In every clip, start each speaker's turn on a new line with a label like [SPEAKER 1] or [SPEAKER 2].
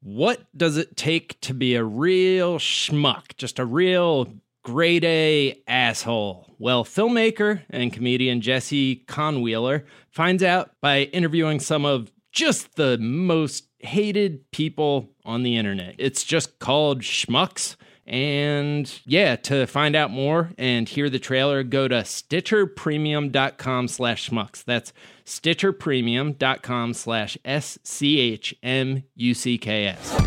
[SPEAKER 1] What does it take to be a real schmuck? Just a real grade A asshole? Well, filmmaker and comedian Jesse Conwheeler finds out by interviewing some of just the most hated people on the internet. It's just called Schmucks. And yeah, to find out more and hear the trailer, go to stitcherpremium.com/schmucks. That's stitcherpremium.com/SCHMUCKS.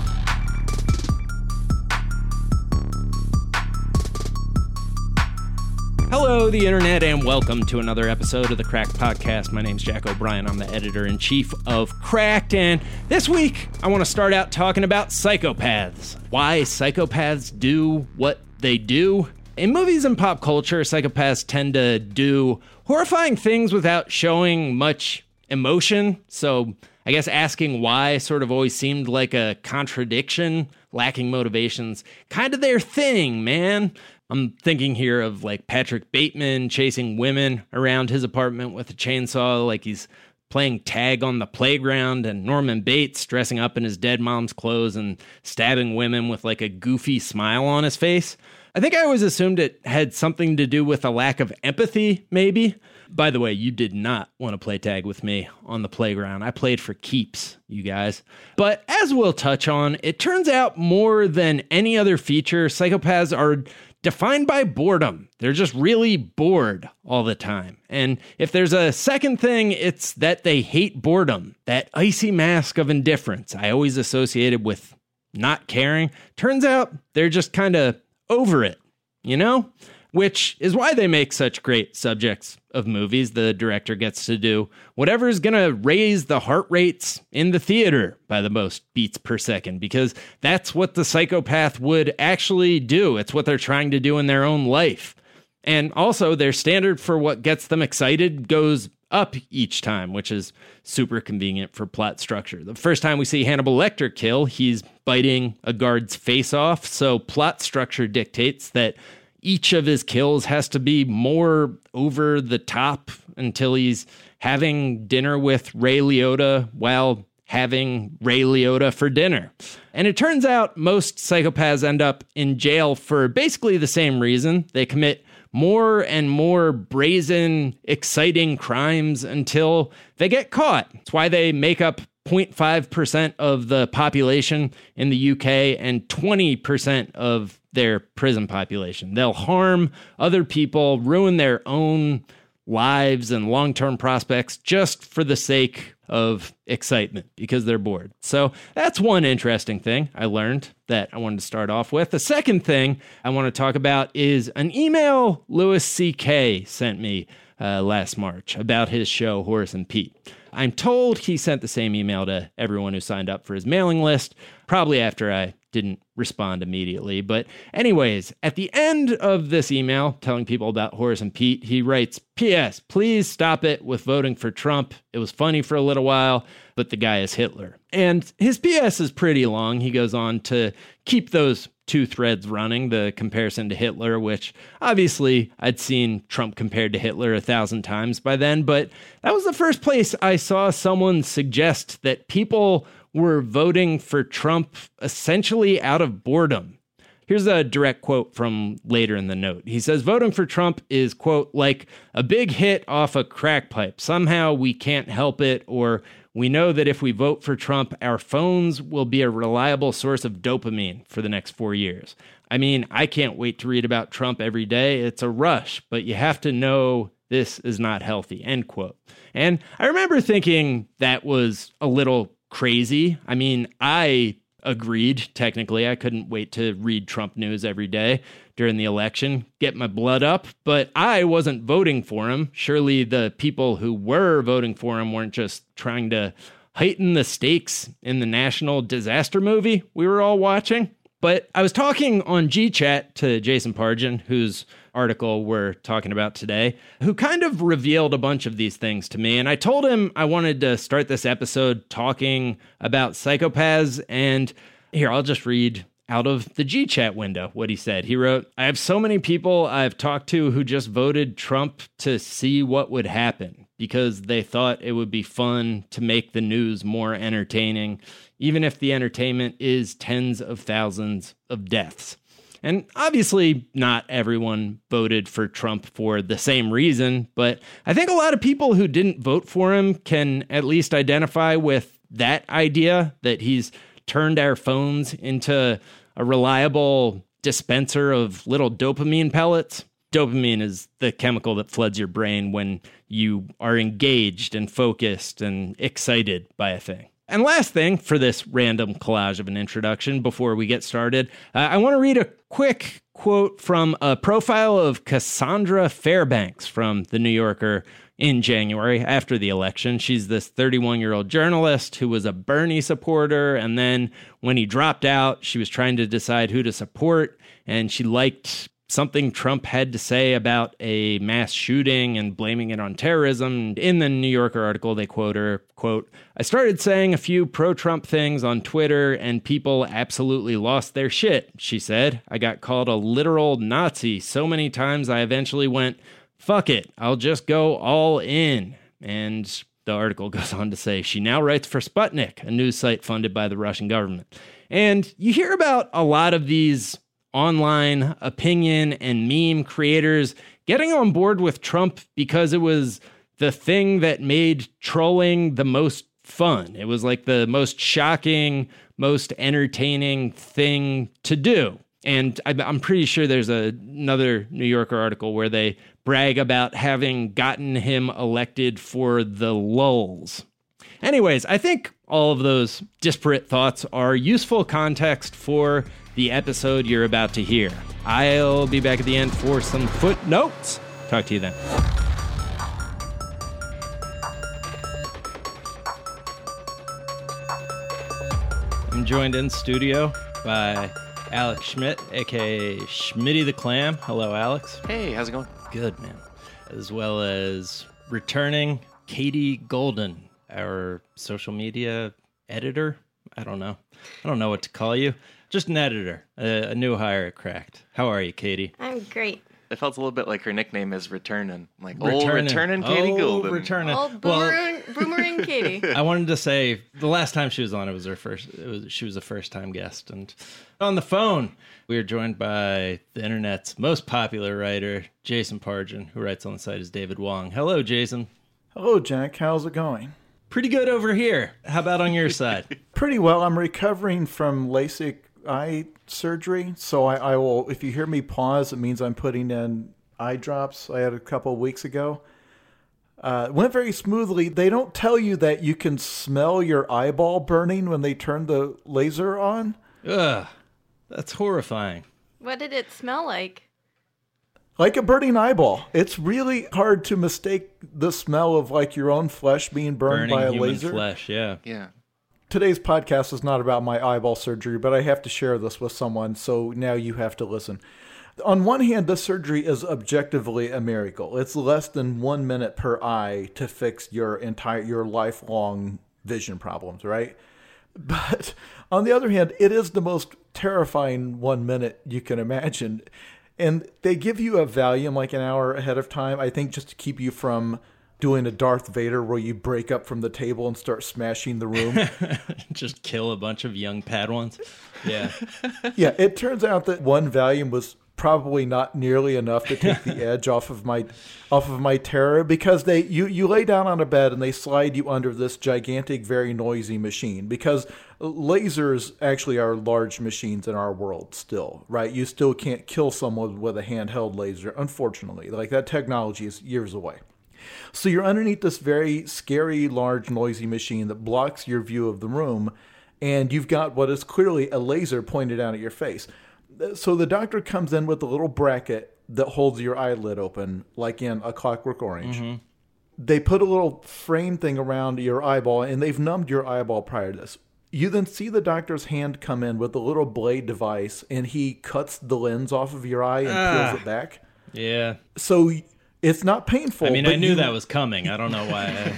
[SPEAKER 1] Hello, the internet, and welcome to another episode of the Cracked Podcast. My name's Jack O'Brien. I'm the editor-in-chief of Cracked, and this week I want to start out talking about psychopaths. Why psychopaths do what they do. In movies and pop culture, psychopaths tend to do horrifying things without showing much emotion, so I guess asking why sort of always seemed like a contradiction, lacking motivations, kind of their thing, man. I'm thinking here of like Patrick Bateman chasing women around his apartment with a chainsaw like he's playing tag on the playground, and Norman Bates dressing up in his dead mom's clothes and stabbing women with like a goofy smile on his face. I think I always assumed it had something to do with a lack of empathy, maybe. By the way, you did not want to play tag with me on the playground. I played for keeps, you guys. But as we'll touch on, it turns out more than any other feature, psychopaths are defined by boredom. They're just really bored all the time. And if there's a second thing, it's that they hate boredom. That icy mask of indifference I always associated with not caring. Turns out they're just kind of over it, you know? Which is why they make such great subjects of movies. The director gets to do whatever's going to raise the heart rates in the theater by the most beats per second, because that's what the psychopath would actually do. It's what they're trying to do in their own life. And also their standard for what gets them excited goes up each time, which is super convenient for plot structure. The first time we see Hannibal Lecter kill, he's biting a guard's face off. So plot structure dictates that each of his kills has to be more over the top until he's having dinner with Ray Liotta while having Ray Liotta for dinner. And it turns out most psychopaths end up in jail for basically the same reason. They commit more and more brazen, exciting crimes until they get caught. It's why they make up 0.5% of the population in the UK and 20% of their prison population. They'll harm other people, ruin their own lives and long-term prospects just for the sake of excitement because they're bored. So that's one interesting thing I learned that I wanted to start off with. The second thing I want to talk about is an email Louis C.K. sent me last March about his show, Horace and Pete. I'm told he sent the same email to everyone who signed up for his mailing list, probably after I didn't respond immediately. But anyways, at the end of this email telling people about Horace and Pete, he writes, P.S. Please stop it with voting for Trump. It was funny for a little while, but the guy is Hitler. And his P.S. is pretty long. He goes on to keep those two threads running, the comparison to Hitler, which obviously I'd seen Trump compared to Hitler 1,000 times by then, but that was the first place I saw someone suggest that people were voting for Trump essentially out of boredom. Here's a direct quote from later in the note. He says, voting for Trump is, quote, like a big hit off a crack pipe. Somehow we can't help it, or we know that if we vote for Trump, our phones will be a reliable source of dopamine for the next 4 years. I mean, I can't wait to read about Trump every day. It's a rush, but you have to know this is not healthy, end quote. And I remember thinking that was a little crazy. I mean, I agreed, technically. I couldn't wait to read Trump news every day during the election, get my blood up, but I wasn't voting for him. Surely the people who were voting for him weren't just trying to heighten the stakes in the national disaster movie we were all watching. But I was talking on GChat to Jason Pargin, whose article we're talking about today, who kind of revealed a bunch of these things to me. And I told him I wanted to start this episode talking about psychopaths. And here, I'll just read out of the GChat window what he said. He wrote, I have so many people I've talked to who just voted Trump to see what would happen because they thought it would be fun to make the news more entertaining. even if the entertainment is tens of thousands of deaths. And obviously, not everyone voted for Trump for the same reason, but I think a lot of people who didn't vote for him can at least identify with that idea that he's turned our phones into a reliable dispenser of little dopamine pellets. Dopamine is the chemical that floods your brain when you are engaged and focused and excited by a thing. And last thing for this random collage of an introduction before we get started, I want to read a quick quote from a profile of Cassandra Fairbanks from The New Yorker in January after the election. She's this 31-year-old journalist who was a Bernie supporter, and then when he dropped out, she was trying to decide who to support, and she liked something Trump had to say about a mass shooting and blaming it on terrorism. In the New Yorker article, they quote her, quote, "I started saying a few pro-Trump things on Twitter and people absolutely lost their shit," she said. "I got called a literal Nazi so many times I eventually went, fuck it, I'll just go all in." And the article goes on to say she now writes for Sputnik, a news site funded by the Russian government. And you hear about a lot of these online opinion and meme creators getting on board with Trump because it was the thing that made trolling the most fun. It was like the most shocking, most entertaining thing to do. And I'm pretty sure there's another New Yorker article where they brag about having gotten him elected for the lulz. Anyways, I think all of those disparate thoughts are useful context for the episode you're about to hear. I'll be back at the end for some footnotes. Talk to you then. I'm joined in studio by Alex Schmidt, a.k.a. Schmitty the Clam. Hello, Alex.
[SPEAKER 2] Hey, how's it going?
[SPEAKER 1] Good, man. As well as returning Katie Golden, our social media editor. I don't know what to call you. Just an editor, a new hire at Cracked. How are you, Katie?
[SPEAKER 3] I'm great.
[SPEAKER 2] It felt a little bit like her nickname is Returnin'. Like, returning Katie Golden.
[SPEAKER 1] Returning.
[SPEAKER 3] Old boomerang Katie.
[SPEAKER 1] I wanted to say the last time she was on, she was a first-time guest. And on the phone, we are joined by the internet's most popular writer, Jason Pargin, who writes on the site as David Wong. Hello, Jason.
[SPEAKER 4] Hello, Jack. How's it going?
[SPEAKER 1] Pretty good over here. How about on your side?
[SPEAKER 4] Pretty well. I'm recovering from LASIK eye surgery, so I will, if you hear me pause, it means I'm putting in eye drops I had a couple of weeks ago. It went very smoothly. They don't tell you that you can smell your eyeball burning when they turn the laser on.
[SPEAKER 1] Ugh, that's horrifying.
[SPEAKER 3] What did it smell like?
[SPEAKER 4] Like a burning eyeball. It's really hard to mistake the smell of like your own flesh being burned by a
[SPEAKER 1] human
[SPEAKER 4] laser.
[SPEAKER 1] Flesh, yeah.
[SPEAKER 2] Yeah.
[SPEAKER 4] Today's podcast is not about my eyeball surgery, but I have to share this with someone, so now you have to listen. On one hand, this surgery is objectively a miracle. It's less than 1 minute per eye to fix your lifelong vision problems, right? But on the other hand, it is the most terrifying 1 minute you can imagine. And they give you a Valium like an hour ahead of time, I think just to keep you from doing a Darth Vader where you break up from the table and start smashing the room.
[SPEAKER 1] Just kill a bunch of young Padawans. Yeah.
[SPEAKER 4] Yeah, it turns out that one Valium was probably not nearly enough to take the edge off of my terror, because you lay down on a bed and they slide you under this gigantic, very noisy machine, because lasers actually are large machines in our world still, right? You still can't kill someone with a handheld laser, unfortunately. Like, that technology is years away. So you're underneath this very scary, large, noisy machine that blocks your view of the room, and you've got what is clearly a laser pointed down at your face. So the doctor comes in with a little bracket that holds your eyelid open, like in A Clockwork Orange. Mm-hmm. They put a little frame thing around your eyeball, and they've numbed your eyeball prior to this. You then see the doctor's hand come in with a little blade device, and he cuts the lens off of your eye and peels it back.
[SPEAKER 1] Yeah.
[SPEAKER 4] So it's not painful.
[SPEAKER 1] I mean, I knew that was coming. I don't know why.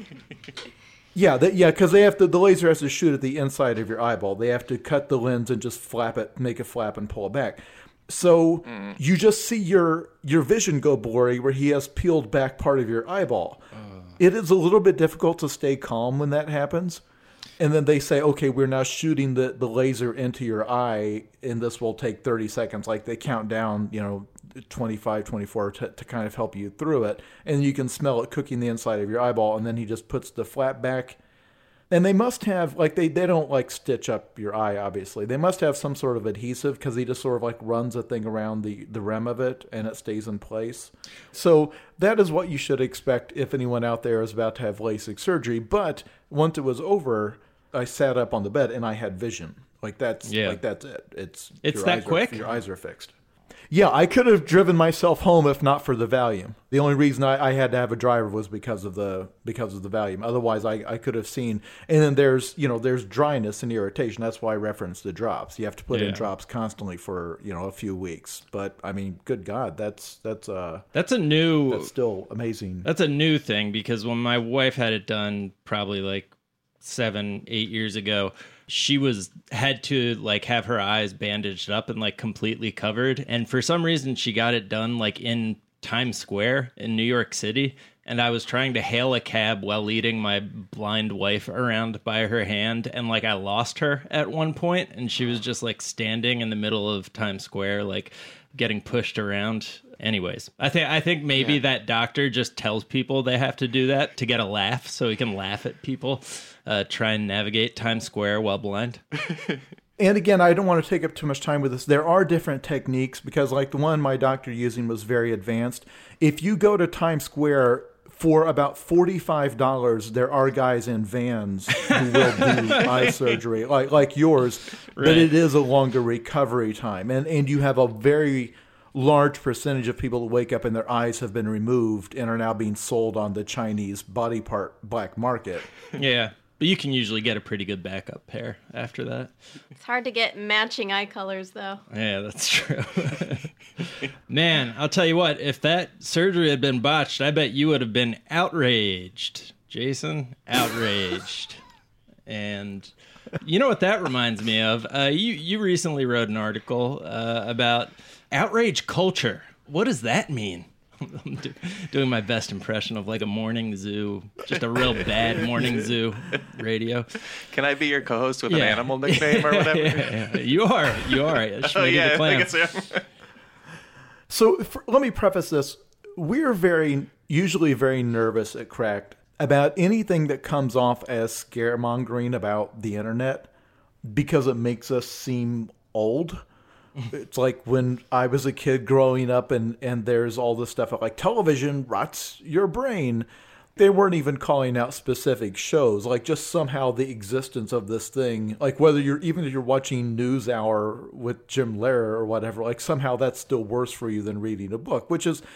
[SPEAKER 4] Yeah, because the laser has to shoot at the inside of your eyeball. They have to cut the lens and just flap it, make it flap and pull it back. So you just see your vision go blurry where he has peeled back part of your eyeball. It is a little bit difficult to stay calm when that happens. And then they say, okay, we're now shooting the laser into your eye, and this will take 30 seconds. Like they count down, 25, 24 to kind of help you through it. And you can smell it cooking the inside of your eyeball. And then he just puts the flap back. And they must have, like, they don't, like, stitch up your eye, obviously. They must have some sort of adhesive because he just sort of, like, runs a thing around the rim of it and it stays in place. So that is what you should expect if anyone out there is about to have LASIK surgery. But once it was over, I sat up on the bed and I had vision. That's it. It's
[SPEAKER 1] that quick?
[SPEAKER 4] Your eyes are fixed. Yeah, I could have driven myself home if not for the Valium. The only reason I had to have a driver was because of the Valium. Otherwise, I could have seen. And then there's dryness and irritation. That's why I referenced the drops. You have to put in drops constantly for a few weeks. But I mean, good God, that's still amazing.
[SPEAKER 1] That's a new thing because when my wife had it done, probably like 7-8 years ago, she had to like have her eyes bandaged up and like completely covered. And for some reason she got it done like in Times Square in New York City. And I was trying to hail a cab while leading my blind wife around by her hand. And like I lost her at one point and she was just like standing in the middle of Times Square, like getting pushed around. Anyways, I think maybe that doctor just tells people they have to do that to get a laugh so he can laugh at people try and navigate Times Square while blind.
[SPEAKER 4] And again, I don't want to take up too much time with this. There are different techniques because like the one my doctor using was very advanced. If you go to Times Square for about $45, there are guys in vans who will do eye surgery like yours, right. But it is a longer recovery time. And you have a very large percentage of people who wake up and their eyes have been removed and are now being sold on the Chinese body part black market.
[SPEAKER 1] Yeah, but you can usually get a pretty good backup pair after that.
[SPEAKER 3] It's hard to get matching eye colors, though.
[SPEAKER 1] Yeah, that's true. Man, I'll tell you what, if that surgery had been botched, I bet you would have been outraged. Jason, outraged. And you know what that reminds me of? You recently wrote an article about outrage culture. What does that mean? I'm doing my best impression of like a morning zoo, just a real bad morning zoo radio.
[SPEAKER 2] Can I be your co-host with an animal nickname or whatever?
[SPEAKER 1] Yeah. You are.
[SPEAKER 2] I think so.
[SPEAKER 4] So let me preface this. We're usually very nervous at Cracked about anything that comes off as scaremongering about the internet because it makes us seem old. It's like when I was a kid growing up and there's all this stuff like television rots your brain. They weren't even calling out specific shows, like just somehow the existence of this thing, like whether if you're watching NewsHour with Jim Lehrer or whatever, like somehow that's still worse for you than reading a book, which is,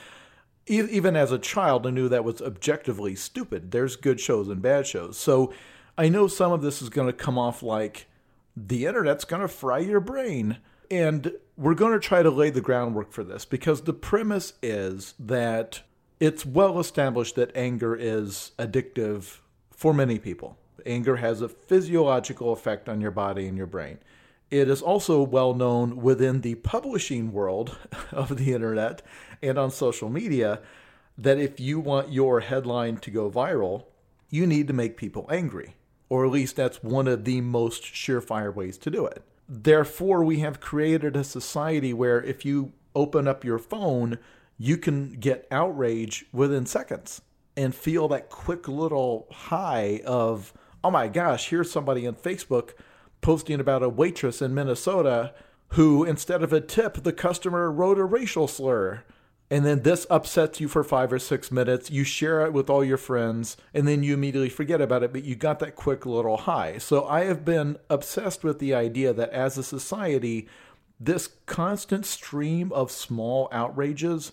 [SPEAKER 4] even as a child, I knew that was objectively stupid. There's good shows and bad shows. So I know some of this is going to come off like the internet's going to fry your brain. And we're going to try to lay the groundwork for this because the premise is that it's well established that anger is addictive for many people. Anger has a physiological effect on your body and your brain. It is also well known within the publishing world of the internet and on social media that if you want your headline to go viral, you need to make people angry. Or at least that's one of the most surefire ways to do it. Therefore, we have created a society where if you open up your phone, you can get outrage within seconds and feel that quick little high of, oh my gosh, here's somebody on Facebook posting about a waitress in Minnesota who, instead of a tip, the customer wrote a racial slur. And then this upsets you for 5 or 6 minutes. You share it with all your friends, and then you immediately forget about it, but you got that quick little high. So I have been obsessed with the idea that as a society, this constant stream of small outrages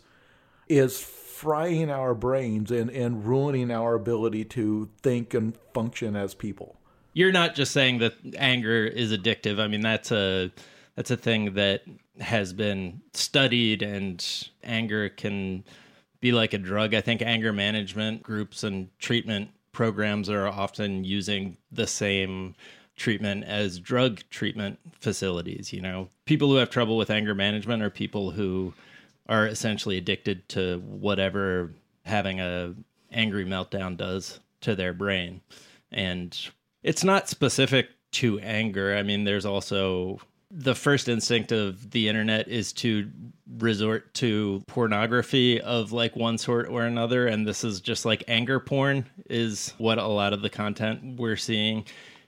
[SPEAKER 4] is frying our brains and ruining our ability to think and function as people.
[SPEAKER 1] You're not just saying that anger is addictive. I mean, that's a thing that has been studied, and anger can be like a drug. I think anger management groups and treatment programs are often using the same treatment as drug treatment facilities. You know, people who have trouble with anger management are people who are essentially addicted to whatever having a angry meltdown does to their brain. And It's not specific to anger. I mean, there's also the first instinct of the internet is to resort to pornography of like one sort or another. And this is just like anger porn is what a lot of the content we're seeing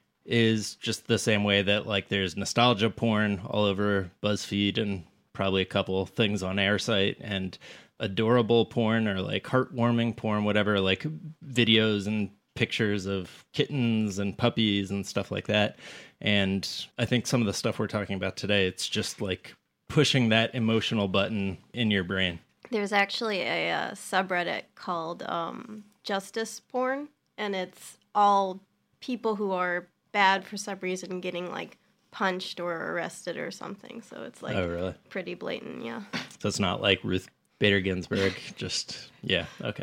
[SPEAKER 1] is, just the same way that like there's nostalgia porn all over BuzzFeed and probably a couple things on Airsight, and adorable porn or like heartwarming porn, whatever, like videos and pictures of kittens and puppies and stuff like that. And I think some of the stuff we're talking about today, it's just like pushing that emotional button in your brain.
[SPEAKER 3] There's actually a subreddit called Justice Porn, and it's all people who are bad for some reason getting like punched or arrested or something. So it's like,
[SPEAKER 1] oh, really?
[SPEAKER 3] Pretty blatant, yeah.
[SPEAKER 1] So it's not like Ruth Bader Ginsburg, just, yeah, okay.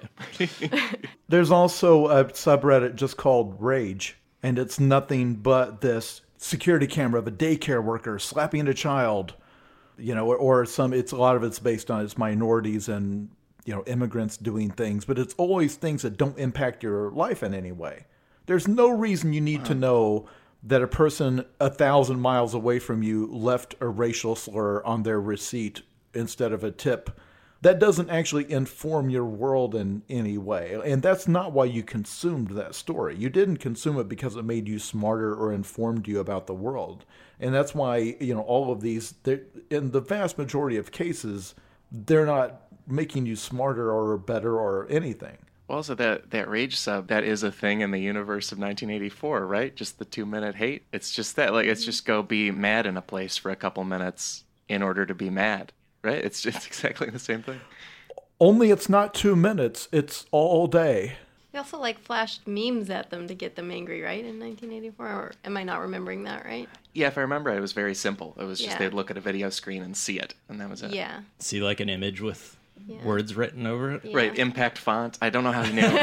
[SPEAKER 4] There's also a subreddit just called Rage, and it's nothing but this security camera of a daycare worker slapping a child, you know, or it's a lot of it's based on its minorities and, you know, immigrants doing things, but it's always things that don't impact your life in any way. There's no reason you need to know that a person 1,000 miles away from you left a racial slur on their receipt instead of a tip. That doesn't actually inform your world in any way. And that's not why you consumed that story. You didn't consume it because it made you smarter or informed you about the world. And that's why, you know, all of these, in the vast majority of cases, they're not making you smarter or better or anything.
[SPEAKER 2] Also, that rage sub, that is a thing in the universe of 1984, right? Just the 2-minute hate. It's just that, like, it's just go be mad in a place for a couple minutes in order to be mad, right? It's exactly the same thing.
[SPEAKER 4] Only it's not 2 minutes, it's all day.
[SPEAKER 3] They also like flashed memes at them to get them angry, right, in 1984? Or am I not remembering that right?
[SPEAKER 2] Yeah, if I remember, it was very simple. It was just they'd look at a video screen and see it, and that was it.
[SPEAKER 3] Yeah.
[SPEAKER 1] See like an image with words written over it?
[SPEAKER 3] Yeah.
[SPEAKER 2] Right, impact font. I don't know how you knew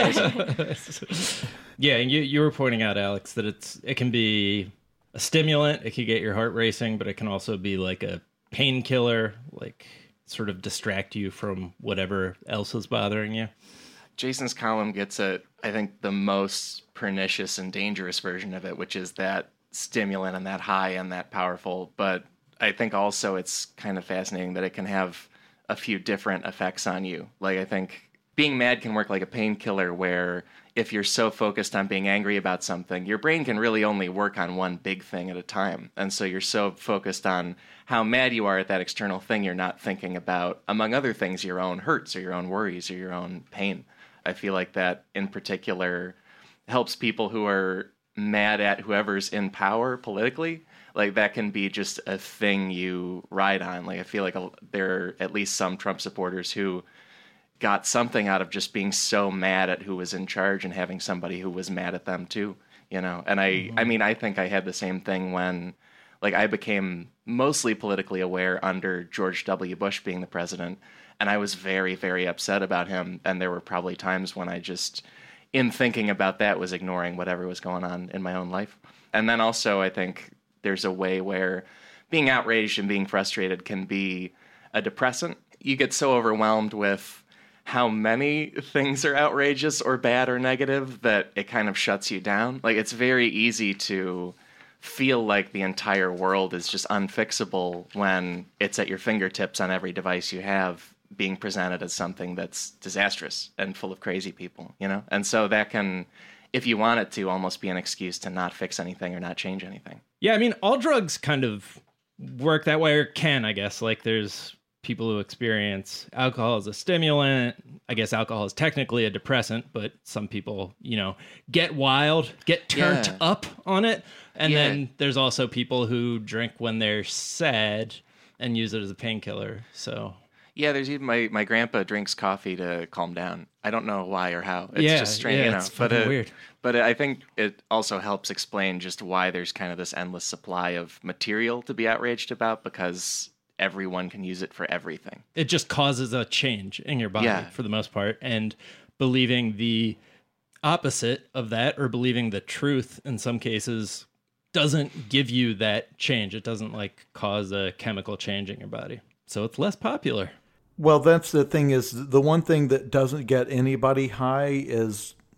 [SPEAKER 2] it.
[SPEAKER 1] Yeah, and you were pointing out, Alex, that it can be a stimulant, it can get your heart racing, but it can also be like a painkiller, like sort of distract you from whatever else is bothering you.
[SPEAKER 2] Jason's column gets at, I think, the most pernicious and dangerous version of it, which is that stimulant and that high and that powerful. But I think also it's kind of fascinating that it can have a few different effects on you. Like, I think being mad can work like a painkiller, where if you're so focused on being angry about something, your brain can really only work on one big thing at a time. And so you're so focused on how mad you are at that external thing, you're not thinking about, among other things, your own hurts or your own worries or your own pain. I feel like that in particular helps people who are mad at whoever's in power politically. Like, that can be just a thing you ride on. Like, I feel like there are at least some Trump supporters who got something out of just being so mad at who was in charge and having somebody who was mad at them too, you know? And I mean, I think I had the same thing when, like, I became mostly politically aware under George W. Bush being the president, and I was very, very upset about him. And there were probably times when I just, in thinking about that, was ignoring whatever was going on in my own life. And then also, I think there's a way where being outraged and being frustrated can be a depressant. You get so overwhelmed with how many things are outrageous or bad or negative that it kind of shuts you down. Like, it's very easy to feel like the entire world is just unfixable when it's at your fingertips on every device you have, being presented as something that's disastrous and full of crazy people, you know? And so that can, if you want it to, almost be an excuse to not fix anything or not change anything.
[SPEAKER 1] Yeah, I mean, all drugs kind of work that way, or can, I guess. Like, there's people who experience alcohol as a stimulant. I guess alcohol is technically a depressant, but some people, you know, get wild, get turned up on it. And then there's also people who drink when they're sad and use it as a painkiller. So
[SPEAKER 2] yeah, there's even my grandpa drinks coffee to calm down. I don't know why or how. It's just strange, you know.
[SPEAKER 1] It's fucking weird.
[SPEAKER 2] But I think it also helps explain just why there's kind of this endless supply of material to be outraged about, because everyone can use it for everything.
[SPEAKER 1] It just causes a change in your body for the most part. And believing the opposite of that, or believing the truth in some cases, doesn't give you that change. It doesn't like cause a chemical change in your body. So it's less popular.
[SPEAKER 4] Well, that's the thing, is the one thing that doesn't get anybody high is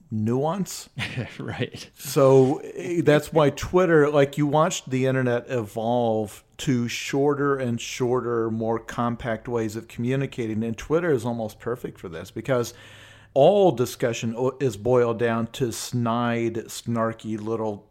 [SPEAKER 4] nuance.
[SPEAKER 1] Right.
[SPEAKER 4] So that's why Twitter, like you watched the internet evolve to shorter and shorter, more compact ways of communicating. And Twitter is almost perfect for this because all discussion is boiled down to snide, snarky little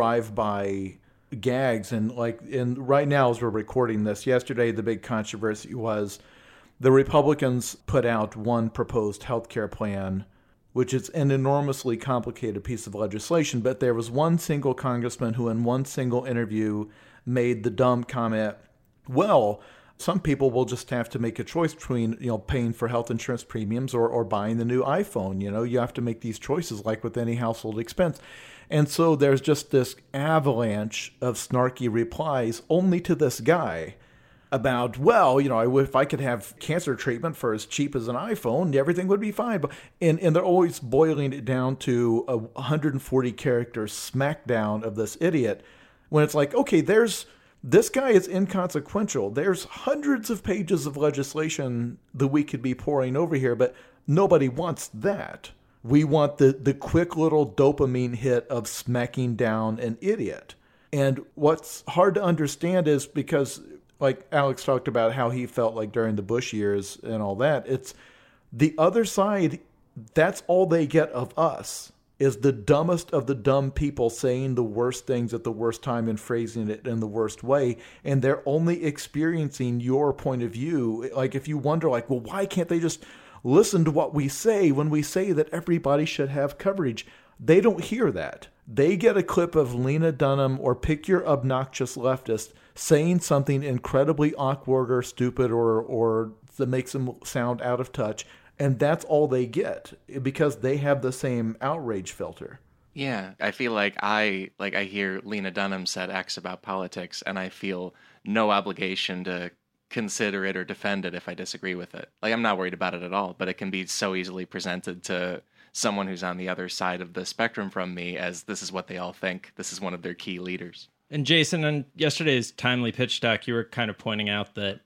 [SPEAKER 4] drive-by gags. And right now as we're recording this, yesterday the big controversy was the Republicans put out one proposed healthcare plan, which is an enormously complicated piece of legislation, but there was one single congressman who in one single interview made the dumb comment, well, some people will just have to make a choice between, paying for health insurance premiums or buying the new iPhone. You have to make these choices like with any household expense. And so there's just this avalanche of snarky replies only to this guy about, well, if I could have cancer treatment for as cheap as an iPhone, everything would be fine. And they're always boiling it down to a 140 character smackdown of this idiot when it's like, okay, this guy is inconsequential. There's hundreds of pages of legislation that we could be pouring over here, but nobody wants that. We want the quick little dopamine hit of smacking down an idiot. And what's hard to understand is because, like Alex talked about how he felt like during the Bush years and all that, it's the other side, that's all they get of us, is the dumbest of the dumb people saying the worst things at the worst time and phrasing it in the worst way. And they're only experiencing your point of view. Like if you wonder, like, well, why can't they just listen to what we say when we say that everybody should have coverage? They don't hear that. They get a clip of Lena Dunham or pick your obnoxious leftist saying something incredibly awkward or stupid or that makes them sound out of touch, and that's all they get because they have the same outrage filter.
[SPEAKER 2] Yeah, I feel like I hear Lena Dunham said X about politics, and I feel no obligation to consider it or defend it if I disagree with it. Like, I'm not worried about it at all, but it can be so easily presented to someone who's on the other side of the spectrum from me as this is what they all think. This is one of their key leaders.
[SPEAKER 1] And Jason, on yesterday's Timely Pitch Doc, you were kind of pointing out that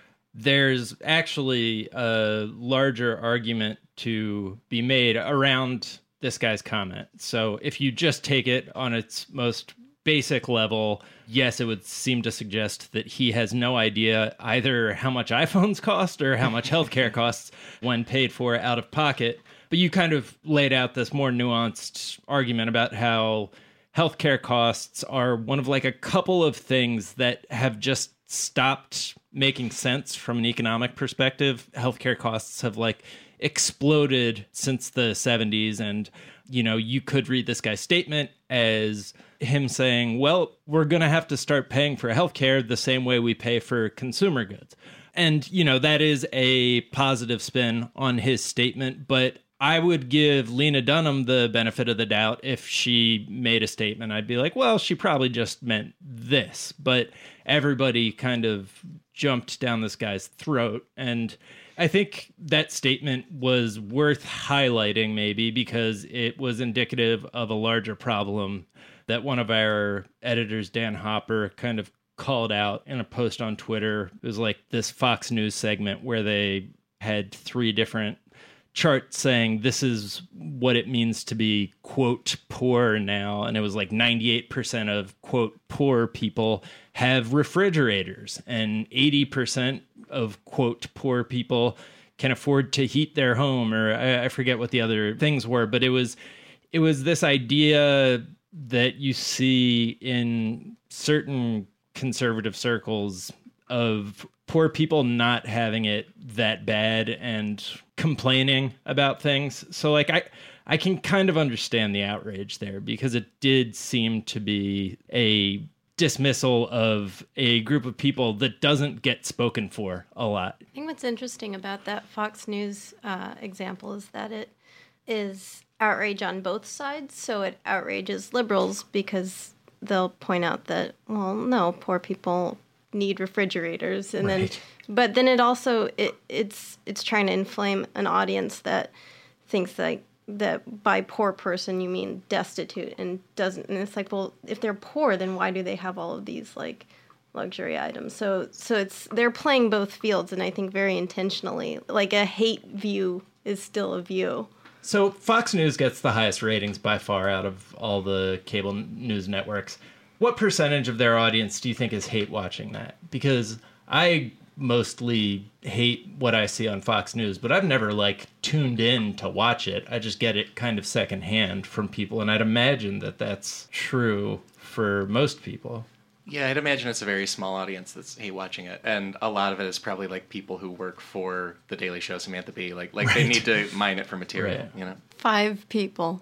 [SPEAKER 1] there's actually a larger argument to be made around this guy's comment. So if you just take it on its most basic level, yes, it would seem to suggest that he has no idea either how much iPhones cost or how much healthcare costs when paid for out of pocket. But you kind of laid out this more nuanced argument about how healthcare costs are one of like a couple of things that have just stopped making sense from an economic perspective. Healthcare costs have like exploded since the 70s. And, you could read this guy's statement as him saying, well, we're going to have to start paying for healthcare the same way we pay for consumer goods. And, that is a positive spin on his statement. But I would give Lena Dunham the benefit of the doubt if she made a statement. I'd be like, well, she probably just meant this. But everybody kind of jumped down this guy's throat. And I think that statement was worth highlighting maybe because it was indicative of a larger problem that one of our editors, Dan Hopper, kind of called out in a post on Twitter. It was like this Fox News segment where they had 3 different charts saying this is what it means to be, quote, poor now. And it was like 98% of, quote, poor people have refrigerators and 80% of, quote, poor people can afford to heat their home, or I forget what the other things were. But it was this idea that you see in certain conservative circles of poor people not having it that bad and complaining about things. So like I can kind of understand the outrage there because it did seem to be a dismissal of a group of people that doesn't get spoken for a lot.
[SPEAKER 3] I think what's interesting about that Fox News example is that it is outrage on both sides. So it outrages liberals because they'll point out that, well, no, poor people need refrigerators, and
[SPEAKER 1] right.
[SPEAKER 3] But then it also it's trying to inflame an audience that thinks like that by poor person you mean destitute, and doesn't. And it's like, well, if they're poor, then why do they have all of these like luxury items? So it's they're playing both fields, and I think very intentionally. Like a hate view is still a view.
[SPEAKER 1] So Fox News gets the highest ratings by far out of all the cable news networks. What percentage of their audience do you think is hate watching that? Because I mostly hate what I see on Fox News, but I've never tuned in to watch it. I just get it kind of secondhand from people, and I'd imagine that that's true for most people.
[SPEAKER 2] Yeah, I'd imagine it's a very small audience that's hate watching it, and a lot of it is probably people who work for The Daily Show, Samantha Bee, right. They need to mine it for material,
[SPEAKER 1] Right.
[SPEAKER 3] 5 people.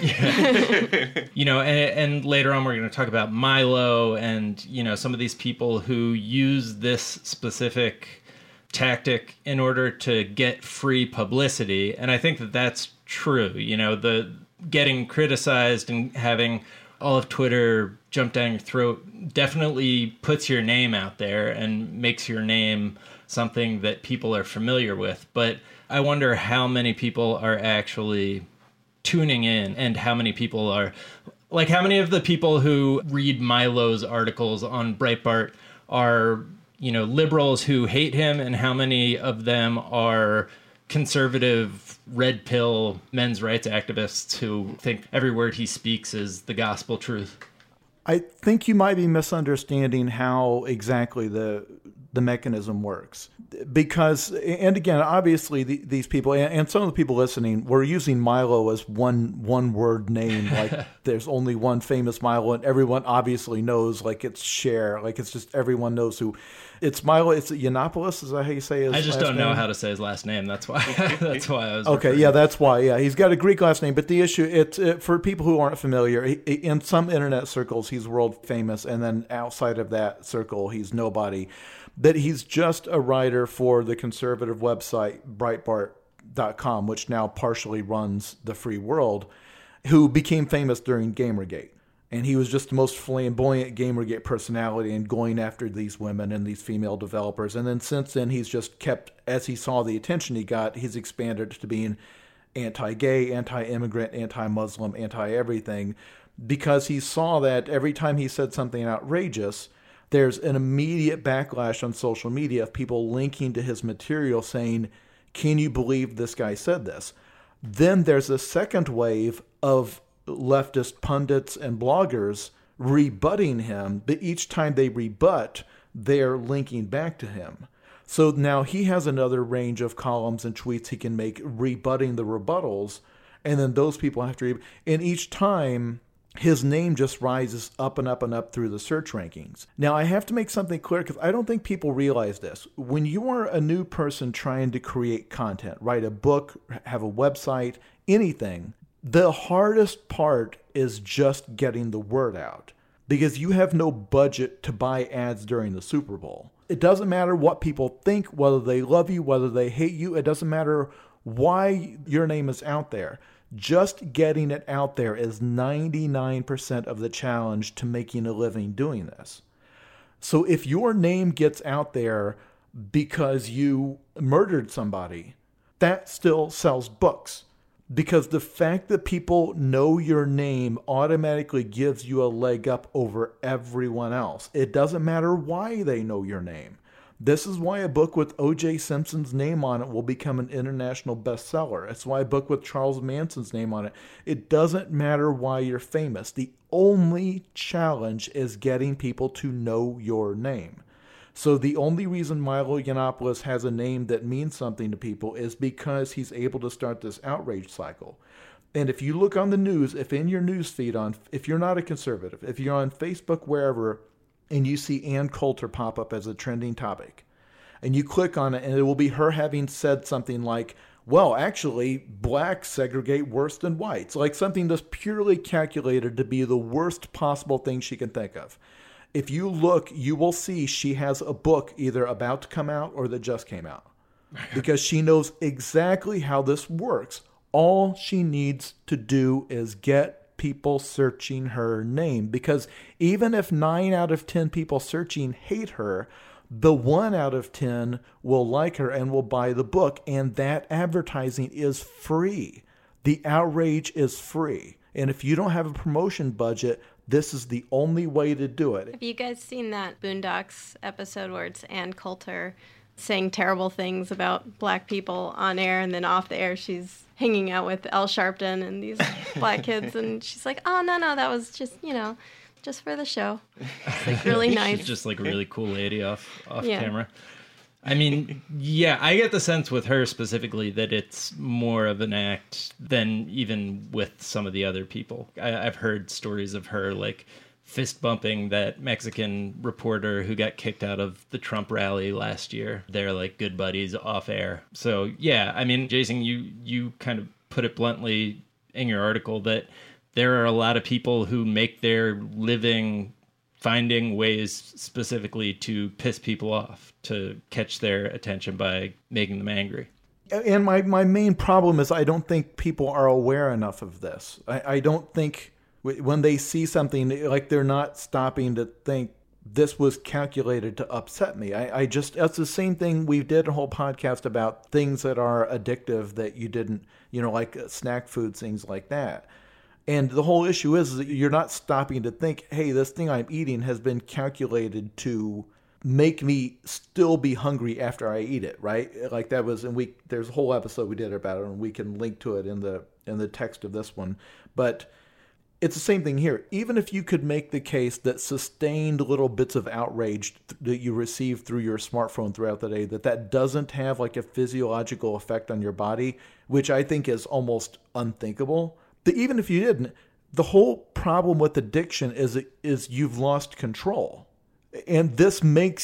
[SPEAKER 1] And later on we're going to talk about Milo and, some of these people who use this specific tactic in order to get free publicity. And I think that that's true. The getting criticized and having all of Twitter jump down your throat definitely puts your name out there and makes your name something that people are familiar with. But I wonder how many people are actually tuning in and how many people are how many of the people who read Milo's articles on Breitbart are, liberals who hate him, and how many of them are conservative red pill men's rights activists who think every word he speaks is the gospel truth.
[SPEAKER 4] I think you might be misunderstanding how exactly the mechanism works. Because, and again, obviously these people, and some of the people listening, were using Milo as one word name. There's only one famous Milo, and everyone obviously knows, it's Cher. It's just everyone knows who. It's Milo. It's Yiannopoulos. Is that how you say his last name?
[SPEAKER 1] I just don't know how to say his last name. That's why. That's why I was.
[SPEAKER 4] Okay, yeah, that's why. Yeah, he's got a Greek last name, but the issue, for people who aren't familiar, in some internet circles, he's world famous, and then outside of that circle, he's nobody. That he's just a writer for the conservative website Breitbart.com, which now partially runs the free world, who became famous during Gamergate. And he was just the most flamboyant Gamergate personality and going after these women and these female developers. And then since then, he's just kept, as he saw the attention he got, he's expanded to being anti-gay, anti-immigrant, anti-Muslim, anti-everything, because he saw that every time he said something outrageous, there's an immediate backlash on social media of people linking to his material saying, can you believe this guy said this? Then there's a second wave of leftist pundits and bloggers rebutting him, but each time they rebut, they're linking back to him. So now he has another range of columns and tweets he can make rebutting the rebuttals, and then those people have to and each time his name just rises up and up and up through the search rankings. Now, I have to make something clear because I don't think people realize this. When you are a new person trying to create content, write a book, have a website, anything, the hardest part is just getting the word out because you have no budget to buy ads during the Super Bowl. It doesn't matter what people think, whether they love you, whether they hate you. It doesn't matter why your name is out there. Just getting it out there is 99% of the challenge to making a living doing this. So if your name gets out there because you murdered somebody, that still sells books. Because the fact that people know your name automatically gives you a leg up over everyone else. It doesn't matter why they know your name. This is why a book with O.J. Simpson's name on it will become an international bestseller. It's why a book with Charles Manson's name on it. It doesn't matter why you're famous. The only challenge is getting people to know your name. So the only reason Milo Yiannopoulos has a name that means something to people is because he's able to start this outrage cycle. And if you look on the news, if in your news feed, if you're not a conservative, if you're on Facebook, wherever, and you see Ann Coulter pop up as a trending topic, and you click on it, and it will be her having said something like, well, actually, blacks segregate worse than whites, like something that's purely calculated to be the worst possible thing she can think of. If you look, you will see she has a book either about to come out or that just came out because she knows exactly how this works. All she needs to do is get people searching her name, because even if 9 out of 10 people searching hate her, the 1 out of 10 will like her and will buy the book, and that advertising is free. The outrage is free. And if you don't have a promotion budget, this is the only way to do it.
[SPEAKER 3] Have you guys seen that Boondocks episode where it's Ann Coulter saying terrible things about black people on air, and then off the air she's hanging out with Al Sharpton and these black kids, and she's like, oh, no, that was just, just for the show. It's like really nice.
[SPEAKER 1] She's just like a really cool lady off
[SPEAKER 3] Yeah.
[SPEAKER 1] camera. I mean, yeah, I get the sense with her specifically that it's more of an act than even with some of the other people. I've heard stories of her like fist bumping that Mexican reporter who got kicked out of the Trump rally last year. They're like good buddies off air. So yeah, I mean, Jason, you kind of put it bluntly in your article that there are a lot of people who make their living finding ways specifically to piss people off, to catch their attention by making them angry.
[SPEAKER 4] And my main problem is I don't think people are aware enough of this. I don't think when they see something, like, they're not stopping to think this was calculated to upset me. I just, that's the same thing. We did a whole podcast about things that are addictive that you didn't, like snack foods, things like that. And the whole issue is that you're not stopping to think, hey, this thing I'm eating has been calculated to make me still be hungry after I eat it, right? Like that was, and there's a whole episode we did about it, and we can link to it in the text of this one. But it's the same thing here. Even if you could make the case that sustained little bits of outrage that you receive through your smartphone throughout the day, that doesn't have like a physiological effect on your body, which I think is almost unthinkable. Even if you didn't, the whole problem with addiction is you've lost control. And this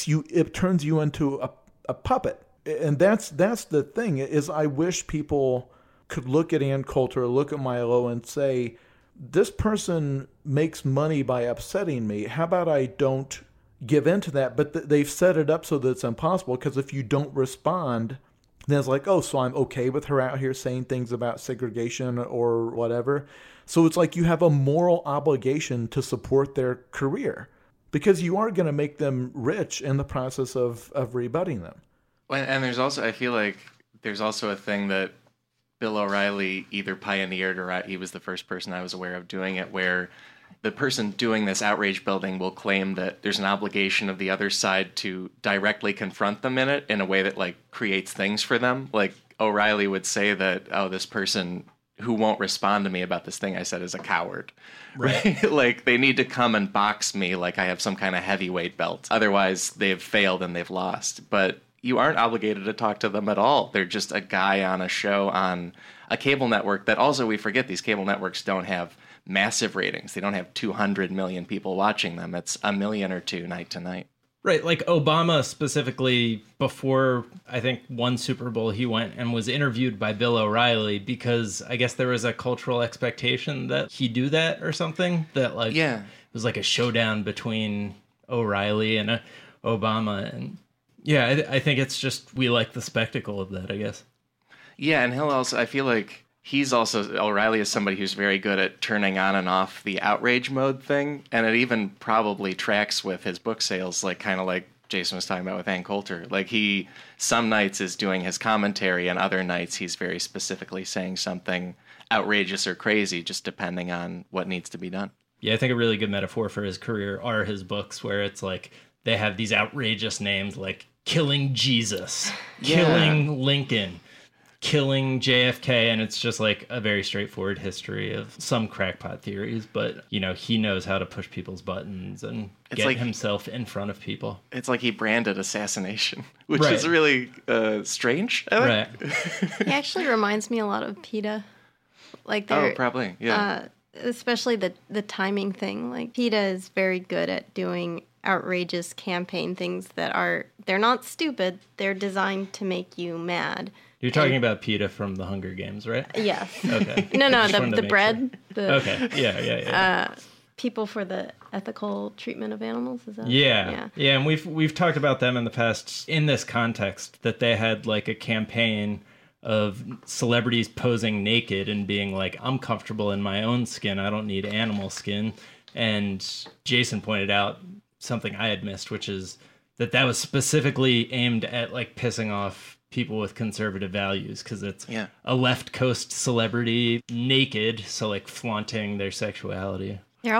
[SPEAKER 4] it turns you into a puppet. And that's the thing, is I wish people could look at Ann Coulter, look at Milo and say, this person makes money by upsetting me. How about I don't give in to that? But they've set it up so that it's impossible, because if you don't respond, then it's like, oh, so I'm okay with her out here saying things about segregation or whatever. So it's like you have a moral obligation to support their career, because you are going to make them rich in the process of rebutting them.
[SPEAKER 2] And there's also, I feel like there's also a thing that Bill O'Reilly either pioneered or he was the first person I was aware of doing it, where the person doing this outrage building will claim that there's an obligation of the other side to directly confront them in it in a way that like creates things for them. Like O'Reilly would say that, oh, this person who won't respond to me about this thing I said is a coward. Right? Like they need to come and box me like I have some kind of heavyweight belt. Otherwise they've failed and they've lost. But you aren't obligated to talk to them at all. They're just a guy on a show on a cable network that also, we forget, these cable networks don't have massive ratings. They don't have 200 million people watching them. It's 1 million or 2 night to night.
[SPEAKER 1] Right, like Obama specifically, before I think one Super Bowl, he went and was interviewed by Bill O'Reilly because I guess there was a cultural expectation that he do that or something. That like it was like a showdown between O'Reilly and Obama. And yeah, I think it's just we like the spectacle of that, I guess.
[SPEAKER 2] Yeah, and he'll also, I feel like O'Reilly is somebody who's very good at turning on and off the outrage mode thing, and it even probably tracks with his book sales, like kind of like Jason was talking about with Ann Coulter. Like he, some nights is doing his commentary, and other nights he's very specifically saying something outrageous or crazy, just depending on what needs to be done.
[SPEAKER 1] Yeah, I think a really good metaphor for his career are his books, where it's like they have these outrageous names like killing Jesus, killing Lincoln, killing JFK, and it's just like a very straightforward history of some crackpot theories, but he knows how to push people's buttons and get himself in front of people.
[SPEAKER 2] It's like he branded assassination, which is really strange.
[SPEAKER 1] Right.
[SPEAKER 3] He actually reminds me a lot of PETA. Like
[SPEAKER 2] probably, yeah.
[SPEAKER 3] Especially the timing thing. Like PETA is very good at doing outrageous campaign things they're not stupid. They're designed to make you mad.
[SPEAKER 1] You're talking about PETA from the Hunger Games, right?
[SPEAKER 3] Yes.
[SPEAKER 1] Okay.
[SPEAKER 3] No, the bread.
[SPEAKER 1] Sure. Okay. Yeah.
[SPEAKER 3] People for the ethical treatment of animals, is that?
[SPEAKER 1] Yeah. And we've talked about them in the past in this context, that they had like a campaign of celebrities posing naked and being like, I'm comfortable in my own skin. I don't need animal skin. And Jason pointed out something I had missed, which is that was specifically aimed at like pissing off people with conservative values, because it's a left coast celebrity naked, so like flaunting their sexuality.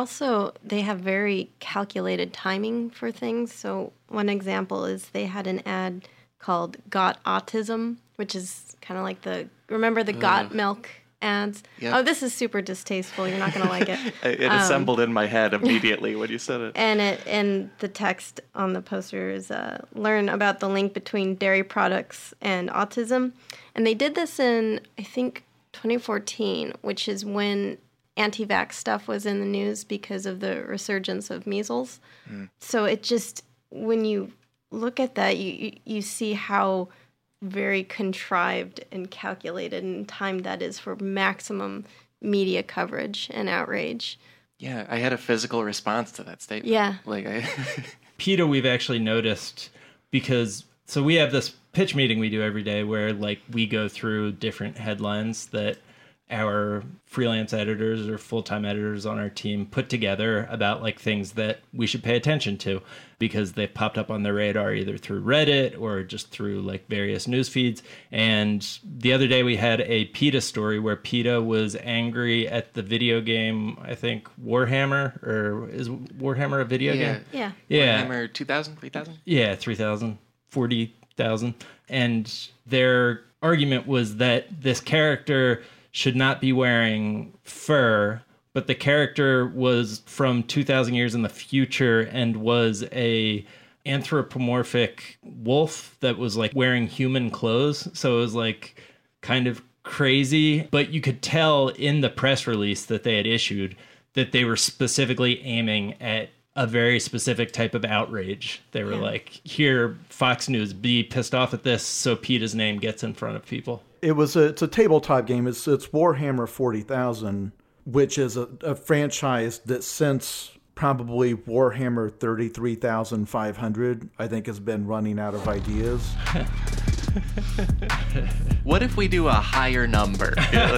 [SPEAKER 3] They have very calculated timing for things. So one example is they had an ad called Got Autism, which is kind of like remember the Got Milk ads?
[SPEAKER 2] Yep.
[SPEAKER 3] Oh, this is super distasteful. You're not going to like it.
[SPEAKER 2] It assembled in my head immediately when you said it.
[SPEAKER 3] And the text on the poster is learn about the link between dairy products and autism. And they did this in, I think, 2014, which is when anti-vax stuff was in the news because of the resurgence of measles. So it just, when you look at that, you see how very contrived and calculated and timed that is for maximum media coverage and outrage.
[SPEAKER 2] Yeah, I had a physical response to that statement.
[SPEAKER 3] Yeah.
[SPEAKER 1] PETA, we've actually noticed, because so we have this pitch meeting we do every day where we go through different headlines that our freelance editors or full-time editors on our team put together about things that we should pay attention to because they've popped up on their radar either through Reddit or just through various news feeds. And the other day we had a PETA story where PETA was angry at the video game, I think Warhammer, or is Warhammer a video game?
[SPEAKER 3] Yeah.
[SPEAKER 2] Warhammer 2000, 3000?
[SPEAKER 1] Yeah, 3,000, 40,000. And their argument was that this character should not be wearing fur, but the character was from 2,000 years in the future and was a anthropomorphic wolf that was wearing human clothes. So it was kind of crazy, but you could tell in the press release that they had issued that they were specifically aiming at a very specific type of outrage. They were here, Fox News, be pissed off at this so PETA's name gets in front of people.
[SPEAKER 4] It's a tabletop game. It's Warhammer 40,000, which is a franchise that since probably Warhammer 33,500, I think, has been running out of ideas.
[SPEAKER 2] What if we do a higher number?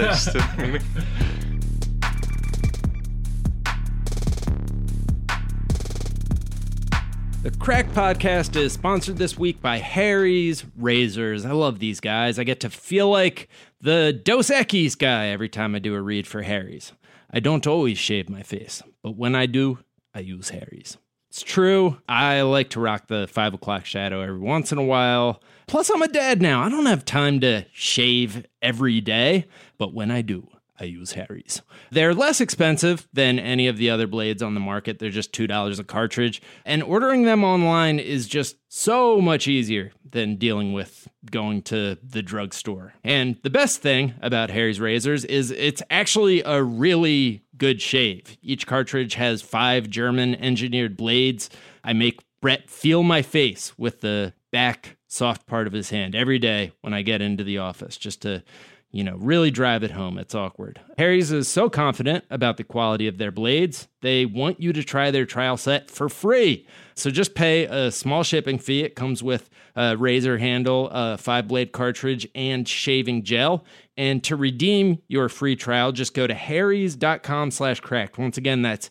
[SPEAKER 1] The Cracked Podcast is sponsored this week by Harry's Razors. I love these guys. I get to feel like the Dos Equis guy every time I do a read for Harry's. I don't always shave my face, but when I do, I use Harry's. It's true, I like to rock the 5 o'clock shadow every once in a while. Plus, I'm a dad now. I don't have time to shave every day, but when I do, I use Harry's. They're less expensive than any of the other blades on the market. They're just $2 a cartridge. And ordering them online is just so much easier than dealing with going to the drugstore. And the best thing about Harry's razors is it's actually a really good shave. Each cartridge has 5 German-engineered blades. I make Brett feel my face with the back soft part of his hand every day when I get into the office, just to really drive it home. It's awkward. Harry's is so confident about the quality of their blades, they want you to try their trial set for free. So just pay a small shipping fee. It comes with a razor handle, a 5-blade cartridge, and shaving gel. And to redeem your free trial, just go to harrys.com/cracked. Once again, that's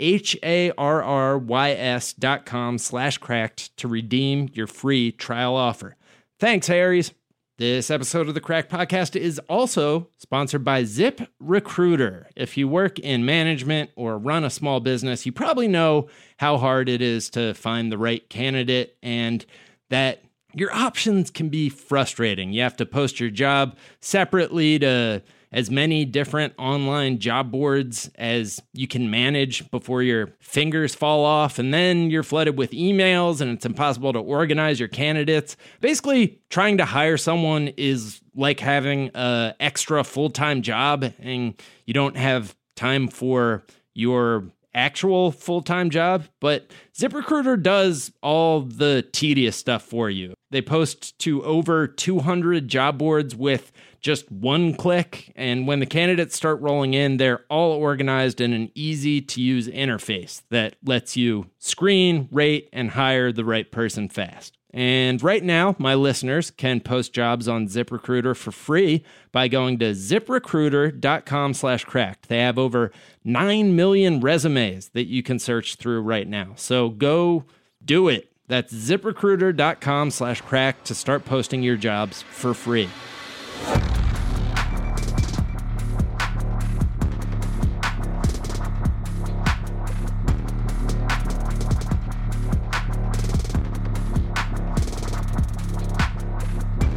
[SPEAKER 1] HARRYS.com/cracked to redeem your free trial offer. Thanks, Harry's. This episode of the Cracked Podcast is also sponsored by ZipRecruiter. If you work in management or run a small business, you probably know how hard it is to find the right candidate and that your options can be frustrating. You have to post your job separately to as many different online job boards as you can manage before your fingers fall off, and then you're flooded with emails and it's impossible to organize your candidates. Basically, trying to hire someone is like having an extra full-time job and you don't have time for your actual full-time job, but ZipRecruiter does all the tedious stuff for you. They post to over 200 job boards with just one click, and when the candidates start rolling in, they're all organized in an easy-to-use interface that lets you screen, rate, and hire the right person fast. And right now, my listeners can post jobs on ZipRecruiter for free by going to ziprecruiter.com/cracked. They have over 9 million resumes that you can search through right now. So go do it. That's ziprecruiter.com/cracked to start posting your jobs for free.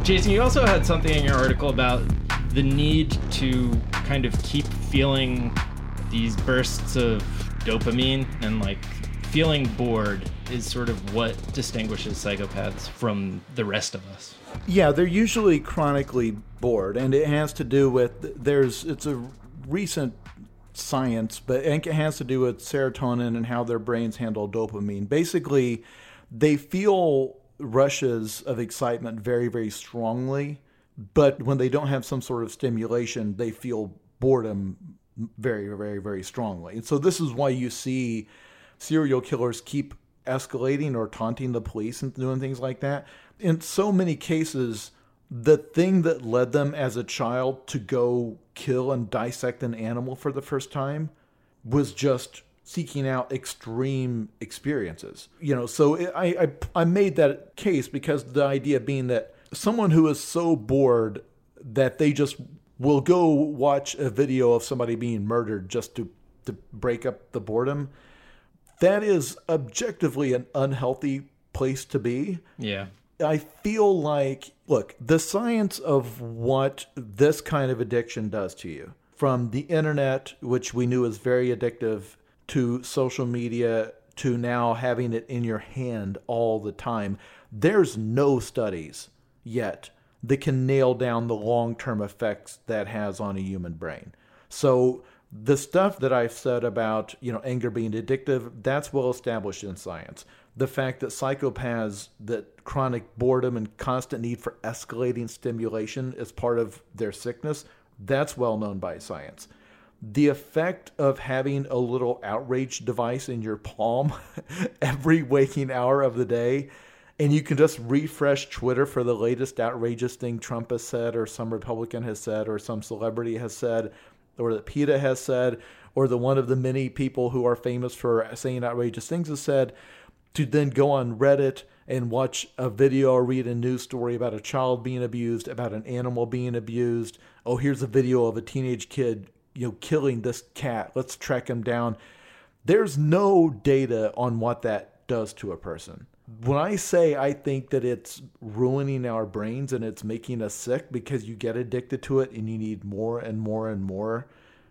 [SPEAKER 1] Jason, you also had something in your article about the need to kind of keep feeling these bursts of dopamine, and like feeling bored is sort of what distinguishes psychopaths from the rest of us.
[SPEAKER 4] Yeah, they're usually chronically bored, and it has to do with it's a recent science, but it has to do with serotonin and how their brains handle dopamine. Basically, they feel rushes of excitement very, very strongly, but when they don't have some sort of stimulation, they feel boredom very, very, very strongly. And so this is why you see serial killers keep escalating or taunting the police and doing things like that. In so many cases, the thing that led them as a child to go kill and dissect an animal for the first time was just seeking out extreme experiences. So I made that case because the idea being that someone who is so bored that they just will go watch a video of somebody being murdered just to break up the boredom, that is objectively an unhealthy place to be.
[SPEAKER 1] Yeah.
[SPEAKER 4] I feel like, look, the science of what this kind of addiction does to you, from the internet, which we knew is very addictive, to social media, to now having it in your hand all the time, there's no studies yet that can nail down the long-term effects that has on a human brain. So the stuff that I've said about, anger being addictive, that's well established in science. The fact that psychopaths, that chronic boredom and constant need for escalating stimulation is part of their sickness, that's well known by science. The effect of having a little outrage device in your palm every waking hour of the day, and you can just refresh Twitter for the latest outrageous thing Trump has said, or some Republican has said, or some celebrity has said, or that PETA has said, or the one of the many people who are famous for saying outrageous things has said, to then go on Reddit and watch a video or read a news story about a child being abused, about an animal being abused. Oh, here's a video of a teenage kid, killing this cat. Let's track him down. There's no data on what that does to a person. When I say I think that it's ruining our brains and it's making us sick because you get addicted to it and you need more and more and more,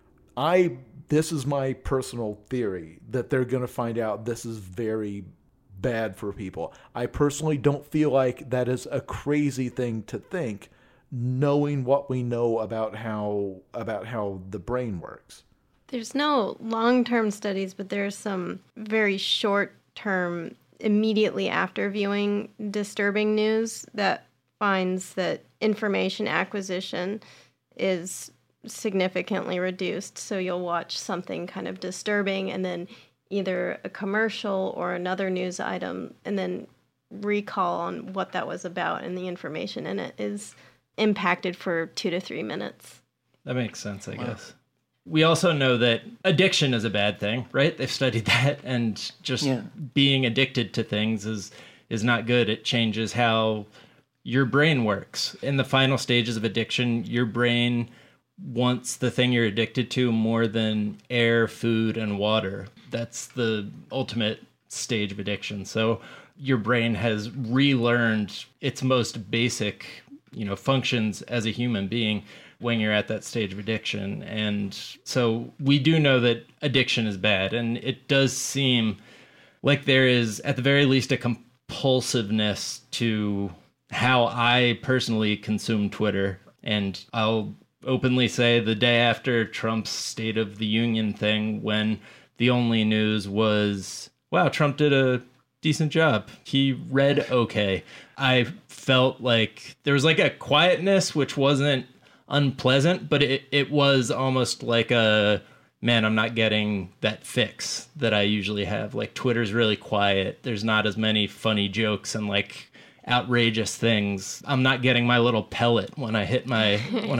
[SPEAKER 4] this is my personal theory that they're going to find out this is very bad for people. I personally don't feel like that is a crazy thing to think, knowing what we know about how the brain works.
[SPEAKER 3] There's no long-term studies, but there's some very short-term, immediately after viewing disturbing news, that finds that information acquisition is significantly reduced. So you'll watch something kind of disturbing and then either a commercial or another news item and then recall on what that was about, and the information in it is impacted for 2 to 3 minutes.
[SPEAKER 1] That makes sense, I guess. We also know that addiction is a bad thing, right? They've studied that, and just being addicted to things is not good. It changes how your brain works. In the final stages of addiction, your brain wants the thing you're addicted to more than air, food, and water. That's the ultimate stage of addiction. So your brain has relearned its most basic, functions as a human being when you're at that stage of addiction. And so we do know that addiction is bad, and it does seem like there is, at the very least, a compulsiveness to how I personally consume Twitter. And I'll openly say, the day after Trump's State of the Union thing, when the only news was, wow, Trump did a decent job, he read okay, I felt like there was like a quietness which wasn't unpleasant, but it was almost like a, man, I'm not getting that fix that I usually have. Like, Twitter's really quiet. There's not as many funny jokes and like outrageous things. I'm not getting my little pellet when I hit my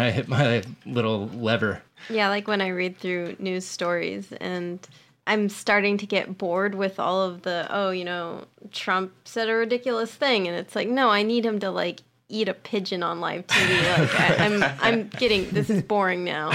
[SPEAKER 1] little lever.
[SPEAKER 3] Yeah, like when I read through news stories and I'm starting to get bored with all of the, Trump said a ridiculous thing, and it's like, no, I need him to like eat a pigeon on live TV. Like I'm getting, this is boring now.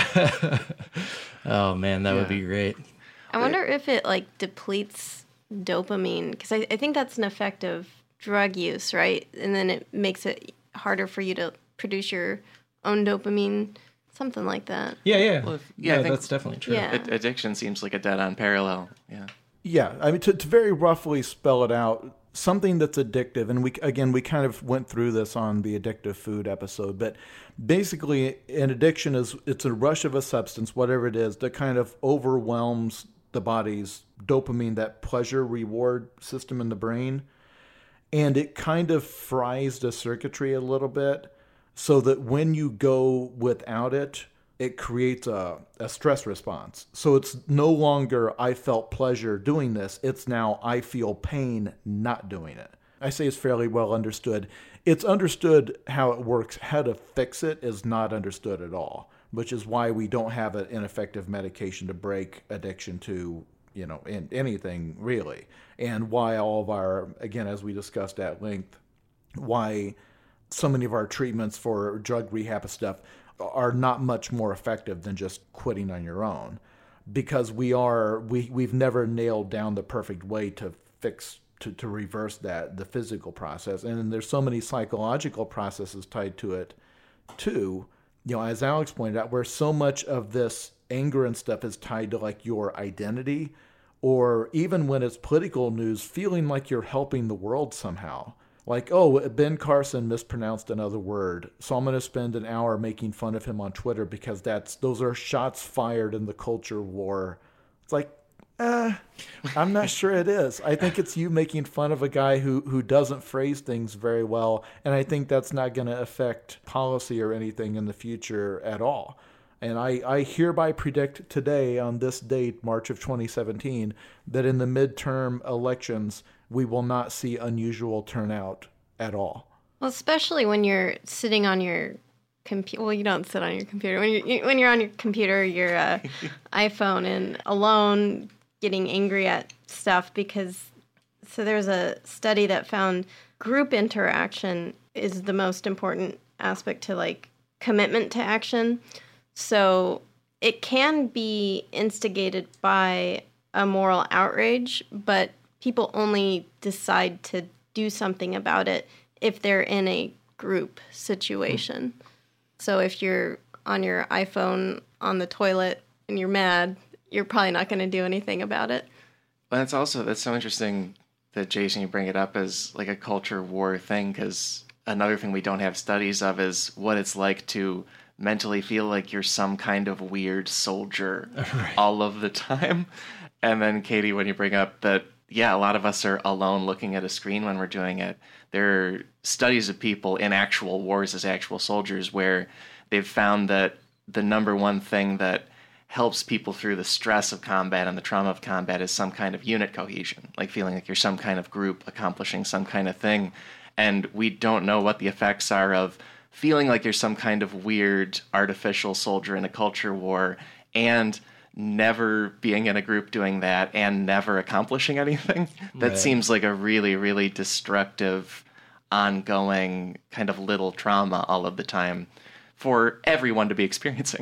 [SPEAKER 1] Oh man, that would be great.
[SPEAKER 3] I wonder if it like depletes dopamine, because I think that's an effect of drug use, right? And then it makes it harder for you to produce your own dopamine, something like that.
[SPEAKER 1] Yeah.
[SPEAKER 2] Well,
[SPEAKER 1] Yeah,
[SPEAKER 2] I think
[SPEAKER 1] that's definitely true.
[SPEAKER 3] Yeah.
[SPEAKER 2] addiction seems like a dead-on parallel. Yeah.
[SPEAKER 4] Yeah, I mean, to very roughly spell it out, something that's addictive, and we kind of went through this on the addictive food episode, but basically an addiction it's a rush of a substance, whatever it is, that kind of overwhelms the body's dopamine, that pleasure reward system in the brain, and it kind of fries the circuitry a little bit so that when you go without it, it creates a stress response. So it's no longer I felt pleasure doing this. It's now I feel pain not doing it. I say it's fairly well understood. It's understood how it works. How to fix it is not understood at all, which is why we don't have an ineffective medication to break addiction to, in anything really. And why all of our, again, as we discussed at length, why so many of our treatments for drug rehab stuff are not much more effective than just quitting on your own, because we've never nailed down the perfect way to fix, to reverse the physical process. And there's so many psychological processes tied to it too, as Alex pointed out, where so much of this anger and stuff is tied to like your identity, or even when it's political news, feeling like you're helping the world somehow. Like, oh, Ben Carson mispronounced another word, so I'm going to spend an hour making fun of him on Twitter because those are shots fired in the culture war. It's like, I'm not sure it is. I think it's you making fun of a guy who doesn't phrase things very well, and I think that's not going to affect policy or anything in the future at all. And I hereby predict today, on this date, March of 2017, that in the midterm elections, we will not see unusual turnout at all.
[SPEAKER 3] Well, especially when you're sitting on your computer. Well, you don't sit on your computer. When you're on your computer, your iPhone, and alone getting angry at stuff so there's a study that found group interaction is the most important aspect to like commitment to action. So it can be instigated by a moral outrage, but people only decide to do something about it if they're in a group situation. So if you're on your iPhone on the toilet and you're mad, you're probably not going to do anything about it.
[SPEAKER 2] But that's so interesting that, Jason, you bring it up as like a culture war thing, because another thing we don't have studies of is what it's like to mentally feel like you're some kind of weird soldier all of the time. And then, Katie, when you bring up that, yeah, a lot of us are alone looking at a screen when we're doing it. There are studies of people in actual wars as actual soldiers where they've found that the number one thing that helps people through the stress of combat and the trauma of combat is some kind of unit cohesion, like feeling like you're some kind of group accomplishing some kind of thing. And we don't know what the effects are of feeling like you're some kind of weird artificial soldier in a culture war and never being in a group doing that and never accomplishing anything. That seems like a really, really destructive, ongoing kind of little trauma all of the time for everyone to be experiencing,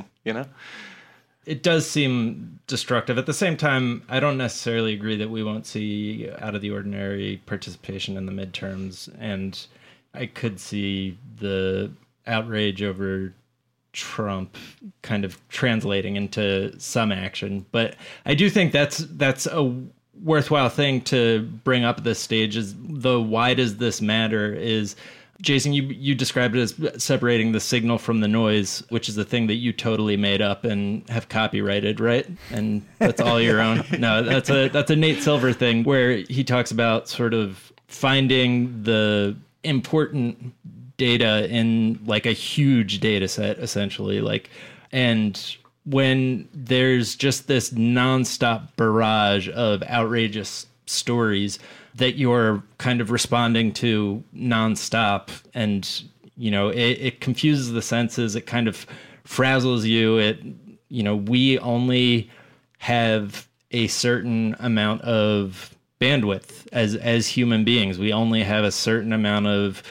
[SPEAKER 1] It does seem destructive. At the same time, I don't necessarily agree that we won't see out of the ordinary participation in the midterms, and I could see the outrage over Trump kind of translating into some action. But I do think that's a worthwhile thing to bring up at this stage, is the why does this matter is, Jason, you described it as separating the signal from the noise, which is the thing that you totally made up and have copyrighted, right? And that's all your own. No, that's a Nate Silver thing where he talks about sort of finding the important data in like a huge data set, essentially, and when there's just this nonstop barrage of outrageous stories that you're kind of responding to nonstop, and it confuses the senses, it kind of frazzles you. We only have a certain amount of bandwidth as human beings. We only have a certain amount of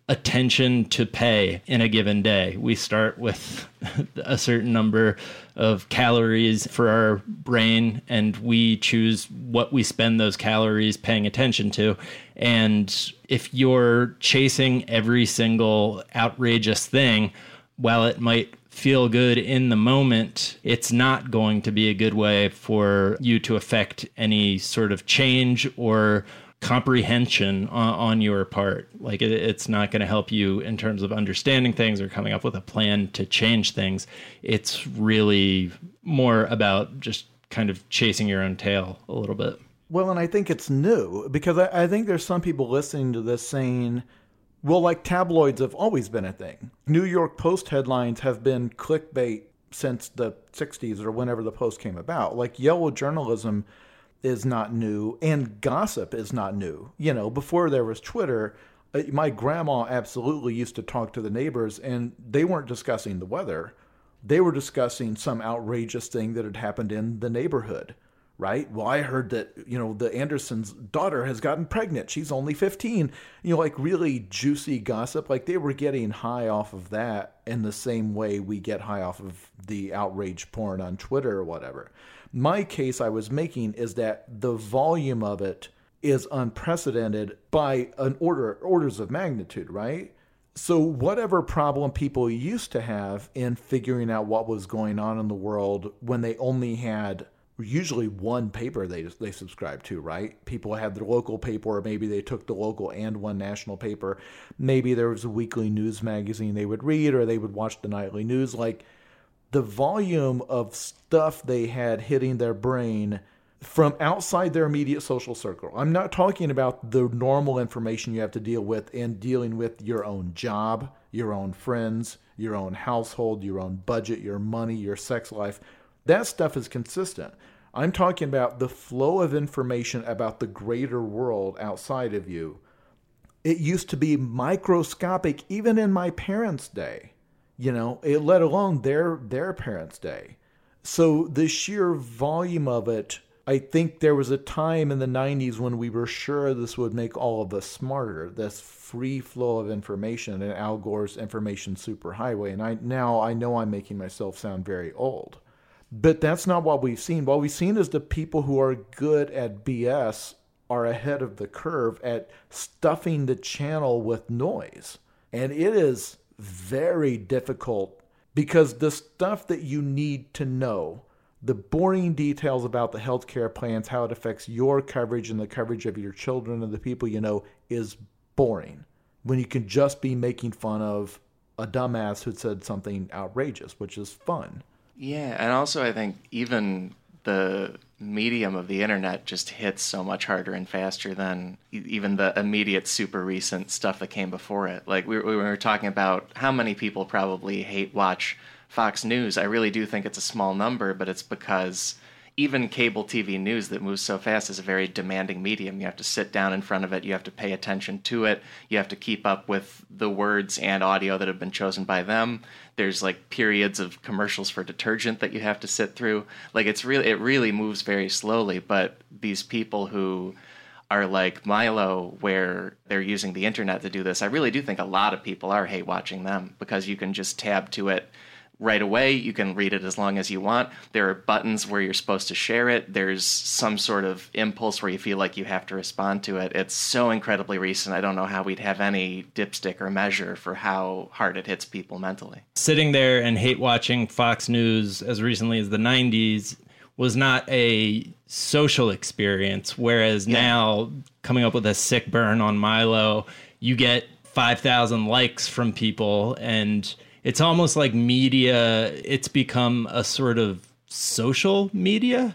[SPEAKER 1] attention to pay in a given day. We start with a certain number of calories for our brain, and we choose what we spend those calories paying attention to. And if you're chasing every single outrageous thing, while it might feel good in the moment, it's not going to be a good way for you to affect any sort of change or comprehension on your part. Like it's not going to help you in terms of understanding things or coming up with a plan to change things. It's really more about just kind of chasing your own tail a little bit.
[SPEAKER 4] Well, and I think it's new because I think there's some people listening to this saying, well, like tabloids have always been a thing. New York Post headlines have been clickbait since the 60s or whenever the Post came about. Like yellow journalism is not new, and gossip is not new. You know, before there was Twitter, my grandma absolutely used to talk to the neighbors, and they weren't discussing the weather. They were discussing some outrageous thing that had happened in the neighborhood, right? Well, I heard that, you know, the Anderson's daughter has gotten pregnant. She's only 15. You know, like really juicy gossip. Like they were getting high off of that in the same way we get high off of the outrage porn on Twitter or whatever. My case I was making is that the volume of it is unprecedented by an orders of magnitude, right? So whatever problem people used to have in figuring out what was going on in the world when they only had usually one paper they subscribed to, right? People had their local paper, or maybe they took the local and one national paper. Maybe there was a weekly news magazine they would read, or they would watch the nightly news. Like, the volume of stuff they had hitting their brain from outside their immediate social circle. I'm not talking about the normal information you have to deal with in dealing with your own job, your own friends, your own household, your own budget, your money, your sex life. That stuff is consistent. I'm talking about the flow of information about the greater world outside of you. It used to be microscopic even in my parents' day. You know, let alone their parents' day. So the sheer volume of it, I think there was a time in the 90s when we were sure this would make all of us smarter, this free flow of information and Al Gore's information superhighway. And I know I'm making myself sound very old. But that's not what we've seen. What we've seen is the people who are good at BS are ahead of the curve at stuffing the channel with noise. And it is very difficult because the stuff that you need to know, the boring details about the healthcare plans, how it affects your coverage and the coverage of your children and the people you know, is boring when you can just be making fun of a dumbass who said something outrageous, which is fun.
[SPEAKER 2] Yeah, and also I think even the medium of the internet just hits so much harder and faster than even the immediate super recent stuff that came before it. Like we were talking about how many people probably hate watch Fox News. I really do think it's a small number, but it's because even cable TV news that moves so fast is a very demanding medium. You have to sit down in front of it. You have to pay attention to it. You have to keep up with the words and audio that have been chosen by them. There's like periods of commercials for detergent that you have to sit through. Like it really moves very slowly. But these people who are like Milo, where they're using the internet to do this, I really do think a lot of people are hate watching them because you can just tab to it right away. You can read it as long as you want. There are buttons where you're supposed to share it. There's some sort of impulse where you feel like you have to respond to it. It's so incredibly recent. I don't know how we'd have any dipstick or measure for how hard it hits people mentally.
[SPEAKER 1] Sitting there and hate watching Fox News as recently as the 90s was not a social experience, whereas now coming up with a sick burn on Milo, you get 5,000 likes from people, and it's almost like media, it's become a sort of social media,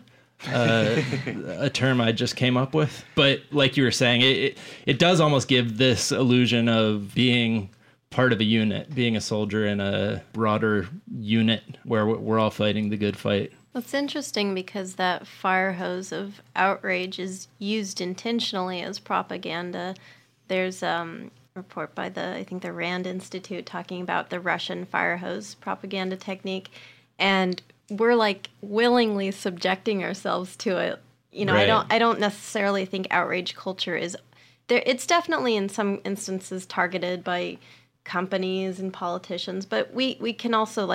[SPEAKER 1] a term I just came up with. But like you were saying, it does almost give this illusion of being part of a unit, being a soldier in a broader unit where we're all fighting the good fight.
[SPEAKER 3] It's interesting because that fire hose of outrage is used intentionally as propaganda. There's report by the Rand Institute talking about the Russian fire hose propaganda technique, and we're like willingly subjecting ourselves to it. You know,
[SPEAKER 1] right.
[SPEAKER 3] I don't necessarily think outrage culture is It's definitely in some instances targeted by companies and politicians, but we can also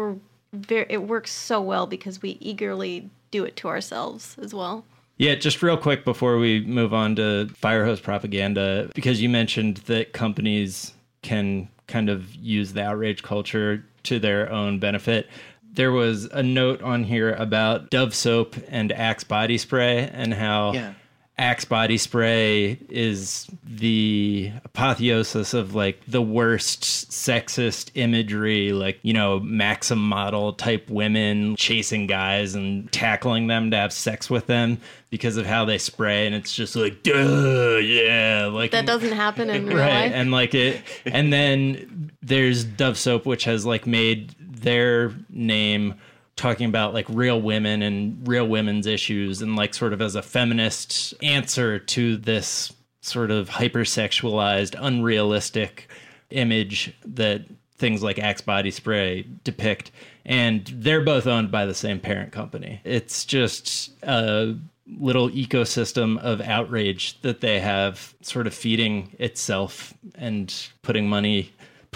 [SPEAKER 3] it works so well because we eagerly do it to ourselves as well.
[SPEAKER 1] Yeah, just real quick before we move on to fire hose propaganda, because you mentioned that companies can kind of use the outrage culture to their own benefit. There was a note on here about Dove soap and Axe body spray and how Axe body spray is the apotheosis of like the worst sexist imagery, like, you know, Maxim model type women chasing guys and tackling them to have sex with them because of how they spray. And it's just like, duh, yeah. Like
[SPEAKER 3] that doesn't happen in real
[SPEAKER 1] right.
[SPEAKER 3] life.
[SPEAKER 1] And like and then there's Dove soap, which has like made their name talking about like real women and real women's issues and like sort of as a feminist answer to this sort of hypersexualized, unrealistic image that things like Axe body spray depict. And they're both owned by the same parent company. It's just a little ecosystem of outrage that they have sort of feeding itself and putting money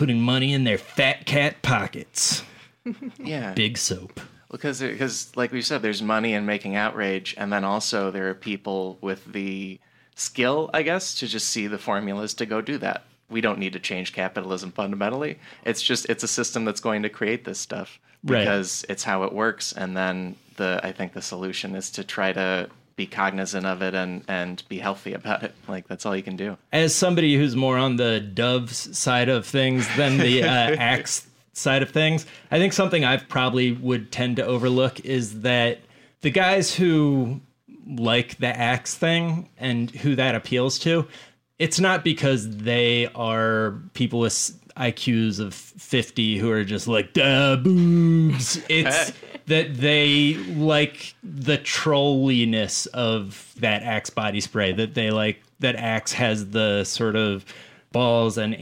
[SPEAKER 1] in their fat cat pockets.
[SPEAKER 2] Yeah.
[SPEAKER 1] Big soap.
[SPEAKER 2] Because like we said, there's money in making outrage, and then also there are people with the skill, I guess, to just see the formulas to go do that. We don't need to change capitalism fundamentally. It's a system that's going to create this stuff because it's how it works. And then I think the solution is to try to be cognizant of it and be healthy about it. Like, that's all you can do.
[SPEAKER 1] As somebody who's more on the Dove's side of things than the Axe side of things, I think something I probably would tend to overlook is that the guys who like the Axe thing and who that appeals to, it's not because they are people with IQs of 50 who are just like, duh, boobs. It's that they like the trolliness of that Axe body spray, that they like that Axe has the sort of balls and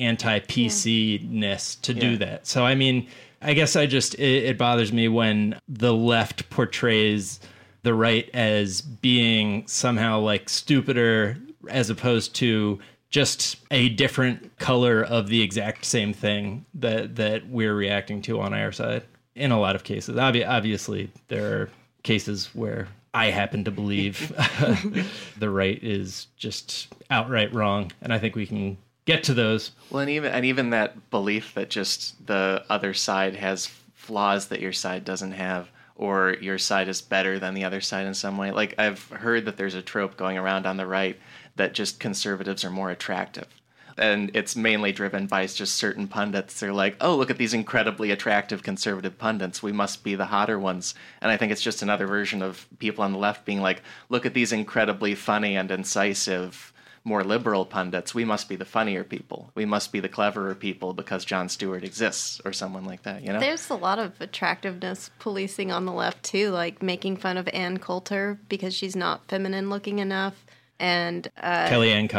[SPEAKER 1] anti-PC-ness to do that. So, I mean, I guess it bothers me when the left portrays the right as being somehow like stupider as opposed to just a different color of the exact same thing that we're reacting to on our side. In a lot of cases. Obviously, there are cases where I happen to believe the right is just outright wrong, and I think we can get to those.
[SPEAKER 2] Well, and even that belief that just the other side has flaws that your side doesn't have, or your side is better than the other side in some way. Like, I've heard that there's a trope going around on the right that just conservatives are more attractive. And it's mainly driven by just certain pundits. They're like, oh, look at these incredibly attractive conservative pundits. We must be the hotter ones. And I think it's just another version of people on the left being like, look at these incredibly funny and incisive, more liberal pundits. We must be the funnier people. We must be the cleverer people because Jon Stewart exists, or someone like that, you know?
[SPEAKER 3] There's a lot of attractiveness policing on the left, too, like making fun of Ann Coulter because she's not feminine looking enough. And
[SPEAKER 1] Kellyanne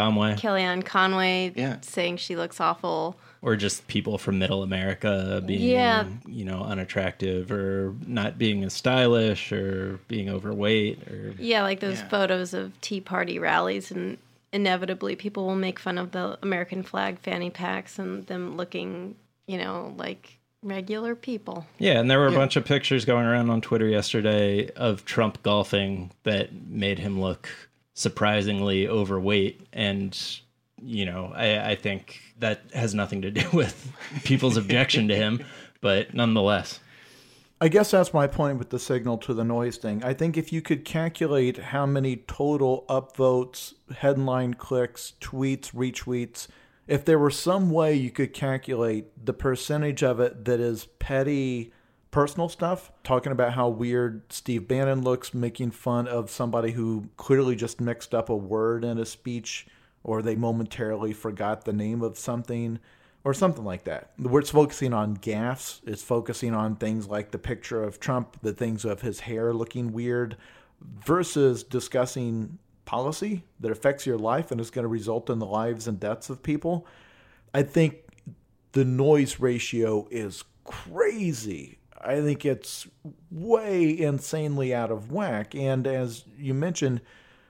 [SPEAKER 3] Conway saying she looks awful.
[SPEAKER 1] Or just people from middle America being, unattractive or not being as stylish or being overweight. Or
[SPEAKER 3] like those photos of Tea Party rallies, and inevitably people will make fun of the American flag fanny packs and them looking, like regular people.
[SPEAKER 1] Yeah, and there were a bunch of pictures going around on Twitter yesterday of Trump golfing that made him look surprisingly overweight, and I think that has nothing to do with people's objection to him, but nonetheless.
[SPEAKER 4] I guess that's my point with the signal to the noise thing. I think if you could calculate how many total upvotes, headline clicks, tweets, retweets, if there were some way you could calculate the percentage of it that is petty personal stuff, talking about how weird Steve Bannon looks, making fun of somebody who clearly just mixed up a word in a speech, or they momentarily forgot the name of something, or something like that. It's focusing on gaffes. It's focusing on things like the picture of Trump, the things of his hair looking weird, versus discussing policy that affects your life and is going to result in the lives and deaths of people. I think the noise ratio is crazy. I think it's way insanely out of whack. And as you mentioned,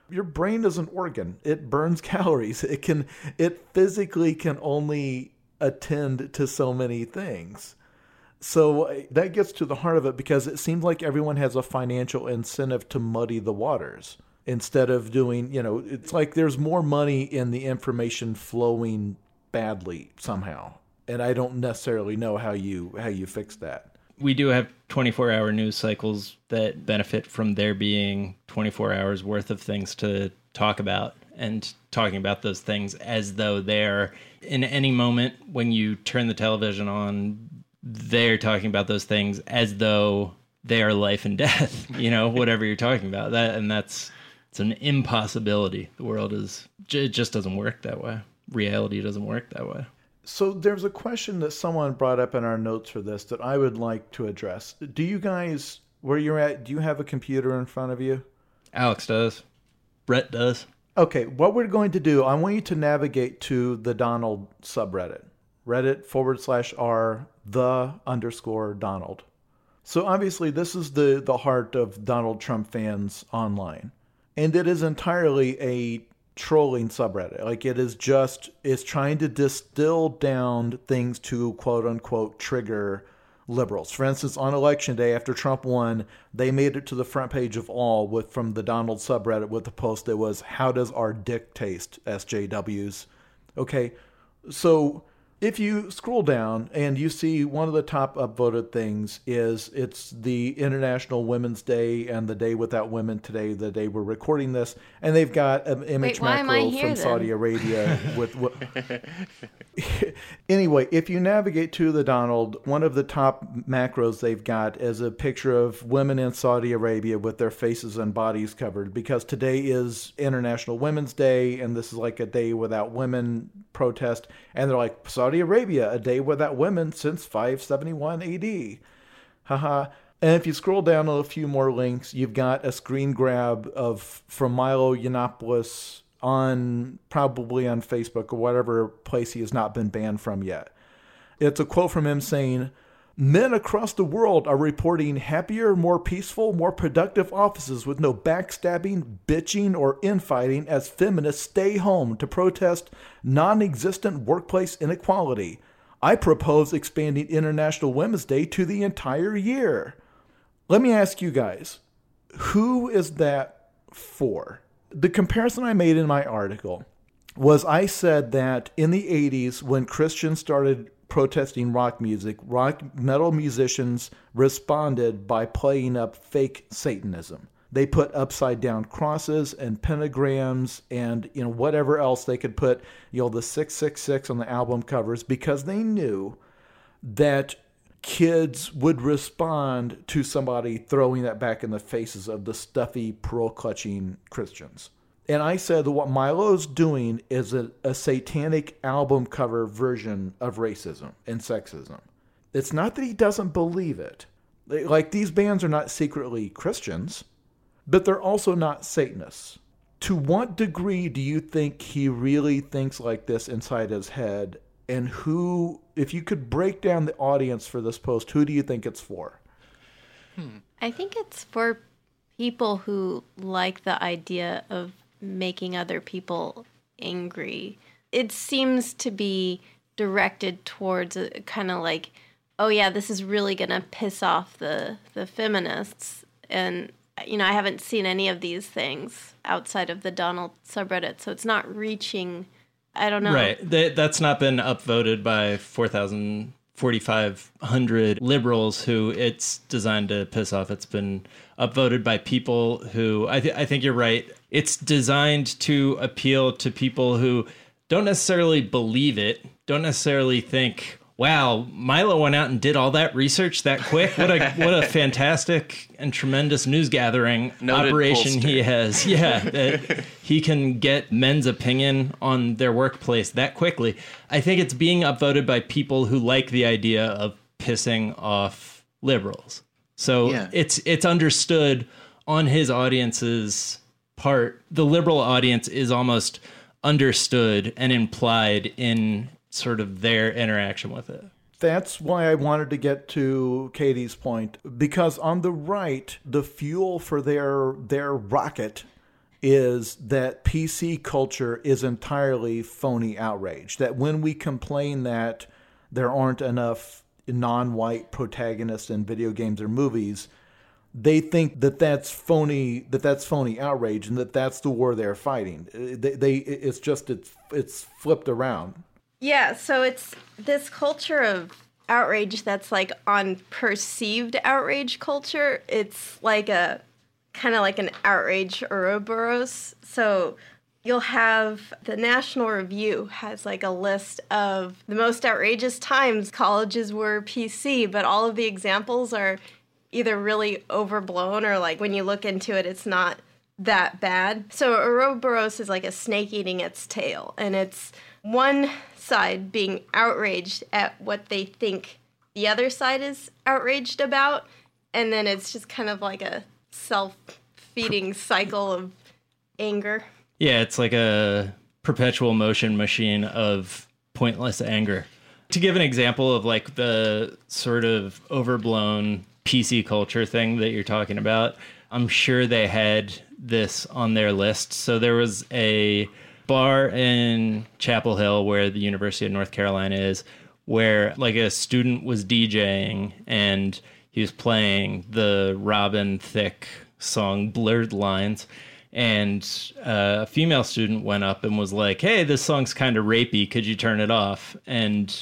[SPEAKER 4] Your brain is an organ. It burns calories. It physically can only attend to so many things. So that gets to the heart of it, because it seems like everyone has a financial incentive to muddy the waters instead of doing, it's like there's more money in the information flowing badly somehow. And I don't necessarily know how you fix that.
[SPEAKER 1] We do have 24-hour news cycles that benefit from there being 24 hours worth of things to talk about, and talking about those things as though they're in any moment when you turn the television on, they're talking about those things as though they are life and death, whatever you're talking about. It's an impossibility. The world it just doesn't work that way. Reality doesn't work that way.
[SPEAKER 4] So there's a question that someone brought up in our notes for this that I would like to address. Do you guys, where you're at, do you have a computer in front of you?
[SPEAKER 1] Alex does. Brett does.
[SPEAKER 4] Okay, what we're going to do, I want you to navigate to the Donald subreddit. Reddit/r _Donald. So obviously this is the heart of Donald Trump fans online. And it is entirely a trolling subreddit. Like it's trying to distill down things to quote unquote trigger liberals. For instance, on election day after Trump won, they made it to the front page of all from the Donald subreddit with a post that was, "How does our dick taste, SJWs?" Okay, so if you scroll down and you see one of the top upvoted things it's the International Women's Day and the Day Without Women today, the day we're recording this, and they've got an image macro from Saudi Arabia with Anyway, if you navigate to the Donald, one of the top macros they've got is a picture of women in Saudi Arabia with their faces and bodies covered, because today is International Women's Day and this is like a Day Without Women protest, and they're like, Saudi Arabia, a day without women since 571 AD. Haha. And if you scroll down a few more links, you've got a screen grab from Milo Yiannopoulos probably on Facebook or whatever place he has not been banned from yet. It's a quote from him saying, "Men across the world are reporting happier, more peaceful, more productive offices with no backstabbing, bitching, or infighting as feminists stay home to protest non-existent workplace inequality. I propose expanding International Women's Day to the entire year." Let me ask you guys, who is that for? The comparison I made in my article was I said that in the 80s, when Christians started protesting rock music, rock metal musicians responded by playing up fake Satanism. They put upside down crosses and pentagrams and whatever else they could put, the 666 on the album covers, because they knew that kids would respond to somebody throwing that back in the faces of the stuffy, pearl-clutching Christians. And I said that what Milo's doing is a satanic album cover version of racism and sexism. It's not that he doesn't believe it. Like, these bands are not secretly Christians, but they're also not Satanists. To what degree do you think he really thinks like this inside his head? And who, if you could break down the audience for this post, who do you think it's for?
[SPEAKER 3] I think it's for people who like the idea of making other people angry. It seems to be directed towards a kind of like, oh yeah, this is really going to piss off the feminists. And, I haven't seen any of these things outside of the Donald subreddit, so it's not reaching, I don't know.
[SPEAKER 1] Right. That's not been upvoted by 4,500 liberals who it's designed to piss off. It's been upvoted by people who, I think you're right. It's designed to appeal to people who don't necessarily believe it, don't necessarily think, wow, Milo went out and did all that research that quick. What a fantastic and tremendous news gathering operation he has. Yeah, that he can get men's opinion on their workplace that quickly. I think it's being upvoted by people who like the idea of pissing off liberals. So it's understood on his audience's part. The liberal audience is almost understood and implied in sort of their interaction with it.
[SPEAKER 4] That's why I wanted to get to Katie's point, because on the right, the fuel for their rocket is that PC culture is entirely phony outrage. That when we complain that there aren't enough non-white protagonists in video games or movies, they think that that's phony outrage, and that's the war they're fighting. It's flipped around.
[SPEAKER 3] Yeah, so it's this culture of outrage that's like on perceived outrage culture. It's like a kind of like an outrage Ouroboros. So you'll have the National Review has like a list of the most outrageous times colleges were PC, but all of the examples are either really overblown or like when you look into it, it's not that bad. So Ouroboros is like a snake eating its tail, and it's one side being outraged at what they think the other side is outraged about, and then it's just kind of like a self-feeding cycle of anger.
[SPEAKER 1] Yeah, it's like a perpetual motion machine of pointless anger. To give an example of like the sort of overblown PC culture thing that you're talking about, I'm sure they had this on their list. So there was a bar in Chapel Hill where the University of North Carolina is, where like a student was DJing and he was playing the Robin Thicke song Blurred Lines. And a female student went up and was like, hey, this song's kind of rapey. Could you turn it off? And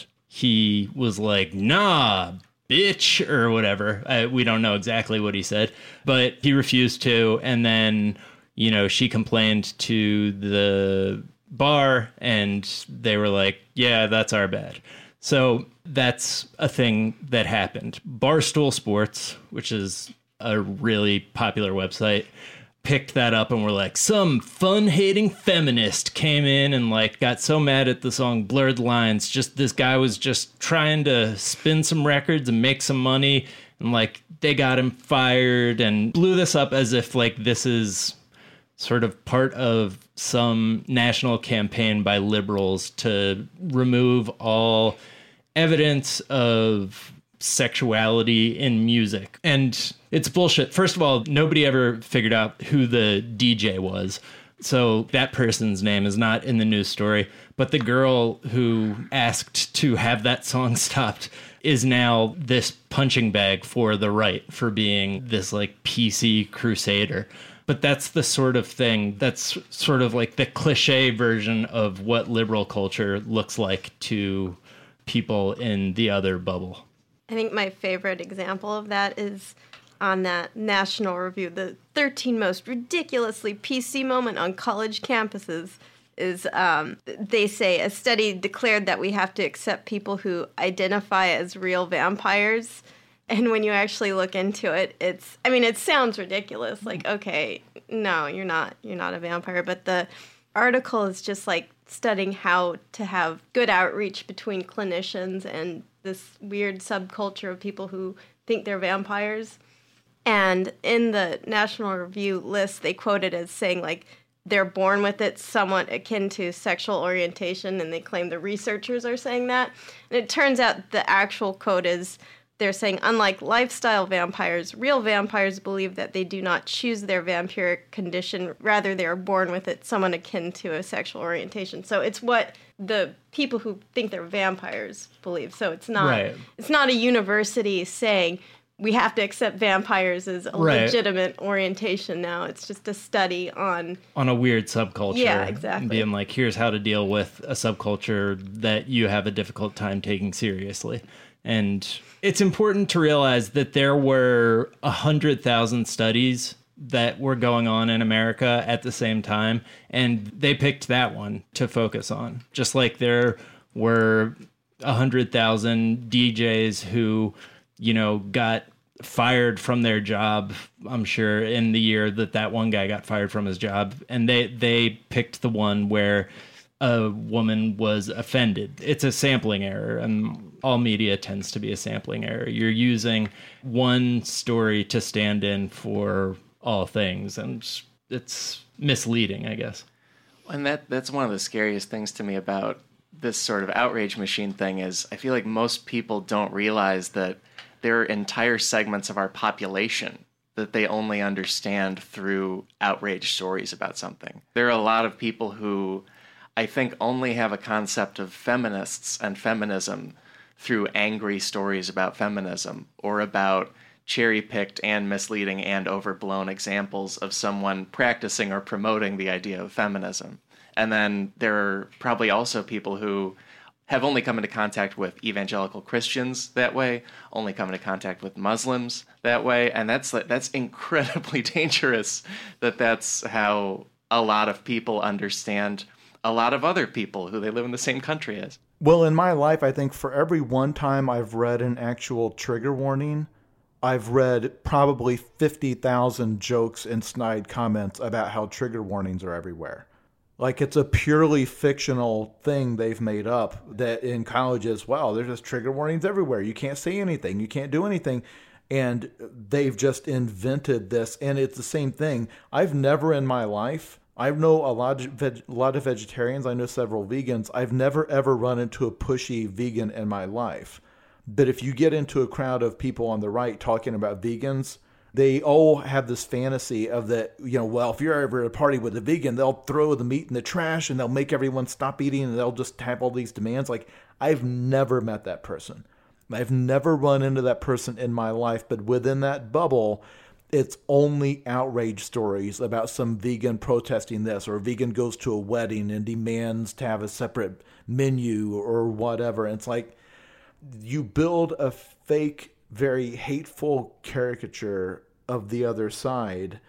[SPEAKER 1] he was like, nah, bitch, or whatever. We don't know exactly what he said, but he refused to. And then, you know, she complained to the bar and they were like, yeah, that's our bad. So that's a thing that happened. Barstool Sports, which is a really popular website, picked that up and were like, some fun-hating feminist came in and like got so mad at the song Blurred Lines. Just this guy was just trying to spin some records and make some money, and like they got him fired, and blew this up as if like this is sort of part of some national campaign by liberals to remove all evidence of sexuality in music. And it's bullshit. First of all, nobody ever figured out who the DJ was. So that person's name is not in the news story. But the girl who asked to have that song stopped is now this punching bag for the right, for being this like PC crusader. But that's the sort of thing, that's sort of like the cliche version of what liberal culture looks like to people in the other bubble.
[SPEAKER 3] I think my favorite example of that is on that National Review, the 13 most ridiculously PC moment on college campuses is, they say, a study declared that we have to accept people who identify as real vampires. And when you actually look into it, it sounds ridiculous. Like, okay, no, you're not a vampire. But the article is just like studying how to have good outreach between clinicians and this weird subculture of people who think they're vampires. And in the National Review list, they quote it as saying, like, they're born with it, somewhat akin to sexual orientation, and they claim the researchers are saying that. And it turns out the actual quote is, they're saying, unlike lifestyle vampires, real vampires believe that they do not choose their vampiric condition. Rather, they are born with it, somewhat akin to a sexual orientation. So it's what the people who think they're vampires believe. So it's not
[SPEAKER 1] Right.
[SPEAKER 3] It's not a university saying we have to accept vampires as a legitimate orientation now. It's just a study on
[SPEAKER 1] a weird subculture.
[SPEAKER 3] Yeah, exactly.
[SPEAKER 1] And being like, here's how to deal with a subculture that you have a difficult time taking seriously. And it's important to realize that there were 100,000 studies that were going on in America at the same time, and they picked that one to focus on. Just like there were 100,000 DJs who, you know, got fired from their job, I'm sure, in the year that one guy got fired from his job, and they picked the one where a woman was offended. It's a sampling error, and all media tends to be a sampling error. You're using one story to stand in for all things, and it's misleading, I guess.
[SPEAKER 2] And that's one of the scariest things to me about this sort of outrage machine thing is I feel like most people don't realize that there are entire segments of our population that they only understand through outrage stories about something. There are a lot of people who I think only have a concept of feminists and feminism through angry stories about feminism or about cherry-picked and misleading and overblown examples of someone practicing or promoting the idea of feminism. And then there are probably also people who have only come into contact with evangelical Christians that way, only come into contact with Muslims that way, and that's incredibly dangerous that's how a lot of people understand a lot of other people who they live in the same country as.
[SPEAKER 4] Well, in my life, I think for every one time I've read an actual trigger warning, I've read probably 50,000 jokes and snide comments about how trigger warnings are everywhere. Like, it's a purely fictional thing they've made up that in colleges, wow, there's just trigger warnings everywhere. You can't say anything. You can't do anything. And they've just invented this. And it's the same thing. I've never in my life, I know a lot of vegetarians. I know several vegans. I've never, ever run into a pushy vegan in my life. But if you get into a crowd of people on the right talking about vegans, they all have this fantasy of that, well, if you're ever at a party with a vegan, they'll throw the meat in the trash and they'll make everyone stop eating and they'll just have all these demands. Like, I've never met that person. I've never run into that person in my life, but within that bubble, it's only outrage stories about some vegan protesting this, or a vegan goes to a wedding and demands to have a separate menu or whatever. And it's like, you build a fake, very hateful caricature of the other side,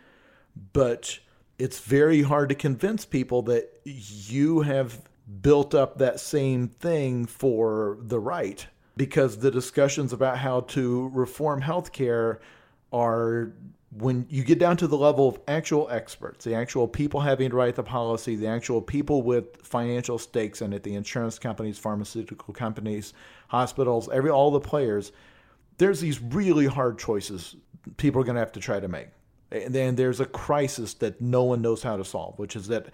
[SPEAKER 4] but it's very hard to convince people that you have built up that same thing for the right, because the discussions about how to reform healthcare are, when you get down to the level of actual experts, the actual people having to write the policy, the actual people with financial stakes in it, the insurance companies, pharmaceutical companies, hospitals, all the players, there's these really hard choices people are going to have to try to make. And then there's a crisis that no one knows how to solve, which is that,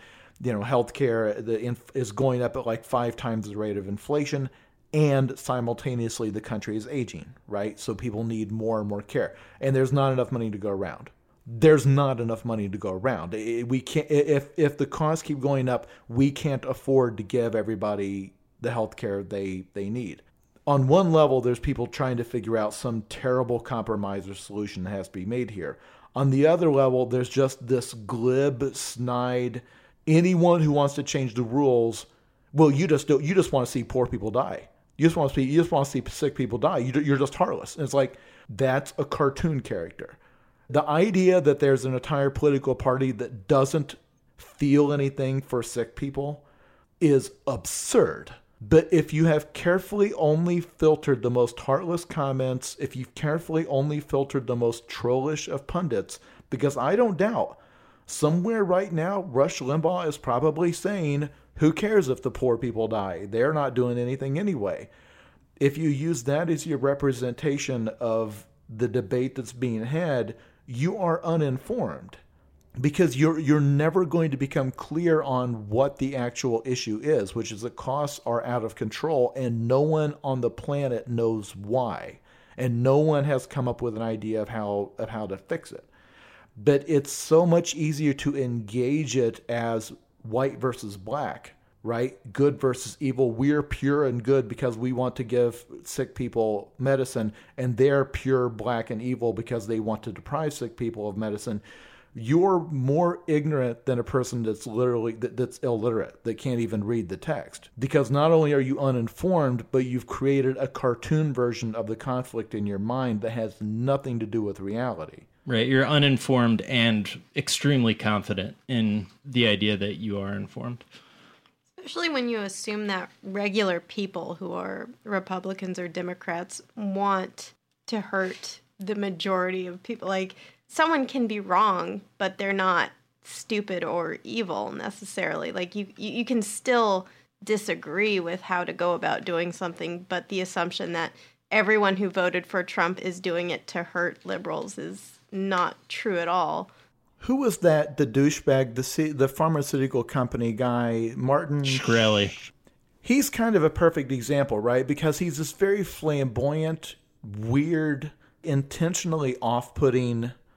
[SPEAKER 4] healthcare is going up at like 5 times the rate of inflation, and simultaneously the country is aging, right? So people need more and more care, and there's not enough money to go around. There's not enough money to go around. We can't, if the costs keep going up, we can't afford to give everybody the healthcare they need. On one level, there's people trying to figure out some terrible compromise or solution that has to be made here. On the other level, there's just this glib, snide, anyone who wants to change the rules, well, you just want to see poor people die. You just want to see sick people die. You're just heartless. And it's like, that's a cartoon character. The idea that there's an entire political party that doesn't feel anything for sick people is absurd. But if you have carefully only filtered the most heartless comments, if you've carefully only filtered the most trollish of pundits, because I don't doubt, somewhere right now, Rush Limbaugh is probably saying, who cares if the poor people die? They're not doing anything anyway. If you use that as your representation of the debate that's being had, you are uninformed. Because you're never going to become clear on what the actual issue is, which is that costs are out of control and no one on the planet knows why. And no one has come up with an idea of how to fix it. But it's so much easier to engage it as white versus black, right? Good versus evil. We're pure and good because we want to give sick people medicine, and they're pure black and evil because they want to deprive sick people of medicine. You're more ignorant than a person that's illiterate, that can't even read the text. Because not only are you uninformed, but you've created a cartoon version of the conflict in your mind that has nothing to do with reality.
[SPEAKER 1] Right, you're uninformed and extremely confident in the idea that you are informed.
[SPEAKER 3] Especially when you assume that regular people who are Republicans or Democrats want to hurt the majority of people. Like, someone can be wrong, but they're not stupid or evil necessarily. Like, you can still disagree with how to go about doing something, but the assumption that everyone who voted for Trump is doing it to hurt liberals is not true at all.
[SPEAKER 4] Who was that, the douchebag, the pharmaceutical company guy, Martin
[SPEAKER 1] Shkreli?
[SPEAKER 4] He's kind of a perfect example, right? Because he's this very flamboyant, weird, intentionally off-putting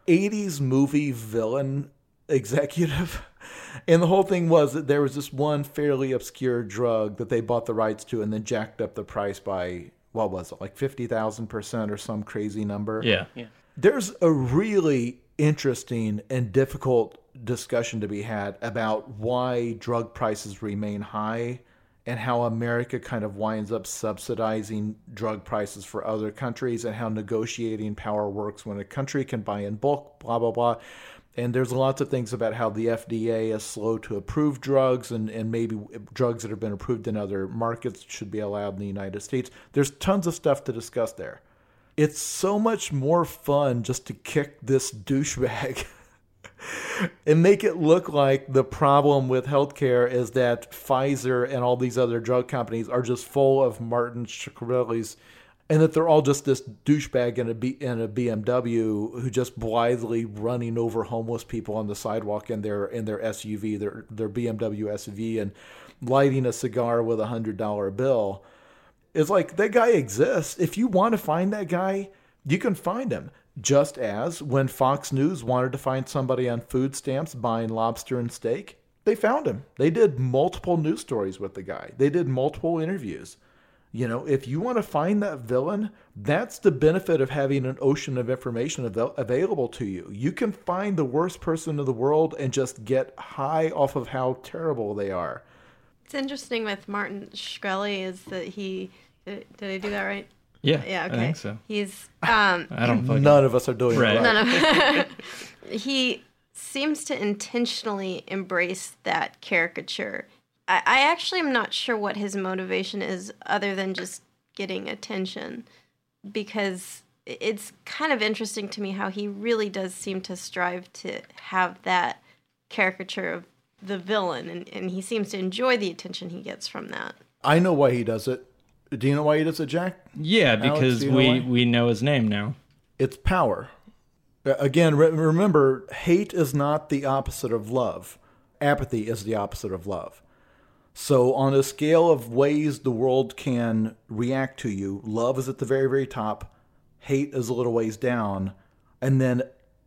[SPEAKER 4] 80s movie villain executive. And the whole thing was that there was this one fairly obscure drug that they bought the rights to and then jacked up the price by, what was it, like 50,000% or some crazy number?
[SPEAKER 1] Yeah.
[SPEAKER 4] There's a really interesting and difficult discussion to be had about why drug prices remain high and how America kind of winds up subsidizing drug prices for other countries and how negotiating power works when a country can buy in bulk, blah, blah, blah. And there's lots of things about how the FDA is slow to approve drugs and maybe drugs that have been approved in other markets should be allowed in the United States. There's tons of stuff to discuss there. It's so much more fun just to kick this douchebag and make it look like the problem with healthcare is that Pfizer and all these other drug companies are just full of Martin Shkreli's, and that they're all just this douchebag in a BMW who just blithely running over homeless people on the sidewalk in their SUV, their BMW SUV, and lighting a cigar with $100 bill. It's like, that guy exists. If you want to find that guy, you can find him. Just as when Fox News wanted to find somebody on food stamps buying lobster and steak, they found him. They did multiple news stories with the guy. They did multiple interviews. You know, if you want to find that villain, that's the benefit of having an ocean of information available to you. You can find the worst person in the world and just get high off of how terrible they are.
[SPEAKER 3] It's interesting with Martin Shkreli is that he did I do that right?
[SPEAKER 1] Yeah,
[SPEAKER 3] yeah, okay.
[SPEAKER 1] I think so.
[SPEAKER 3] He's
[SPEAKER 1] I don't fucking...
[SPEAKER 4] None of us are doing
[SPEAKER 1] right.
[SPEAKER 4] it right.
[SPEAKER 3] He seems to intentionally embrace that caricature. I actually am not sure what his motivation is other than just getting attention, because it's kind of interesting to me how he really does seem to strive to have that caricature of the villain, and he seems to enjoy the attention he gets from that.
[SPEAKER 4] I know why he does it. Do you know why he does it, Jack?
[SPEAKER 1] Yeah, because
[SPEAKER 4] Alex,
[SPEAKER 1] we know his name now.
[SPEAKER 4] It's power. Again, remember, hate is not the opposite of love. Apathy is the opposite of love. So on a scale of ways the world can react to you, love is at the very, very top, hate is a little ways down, and then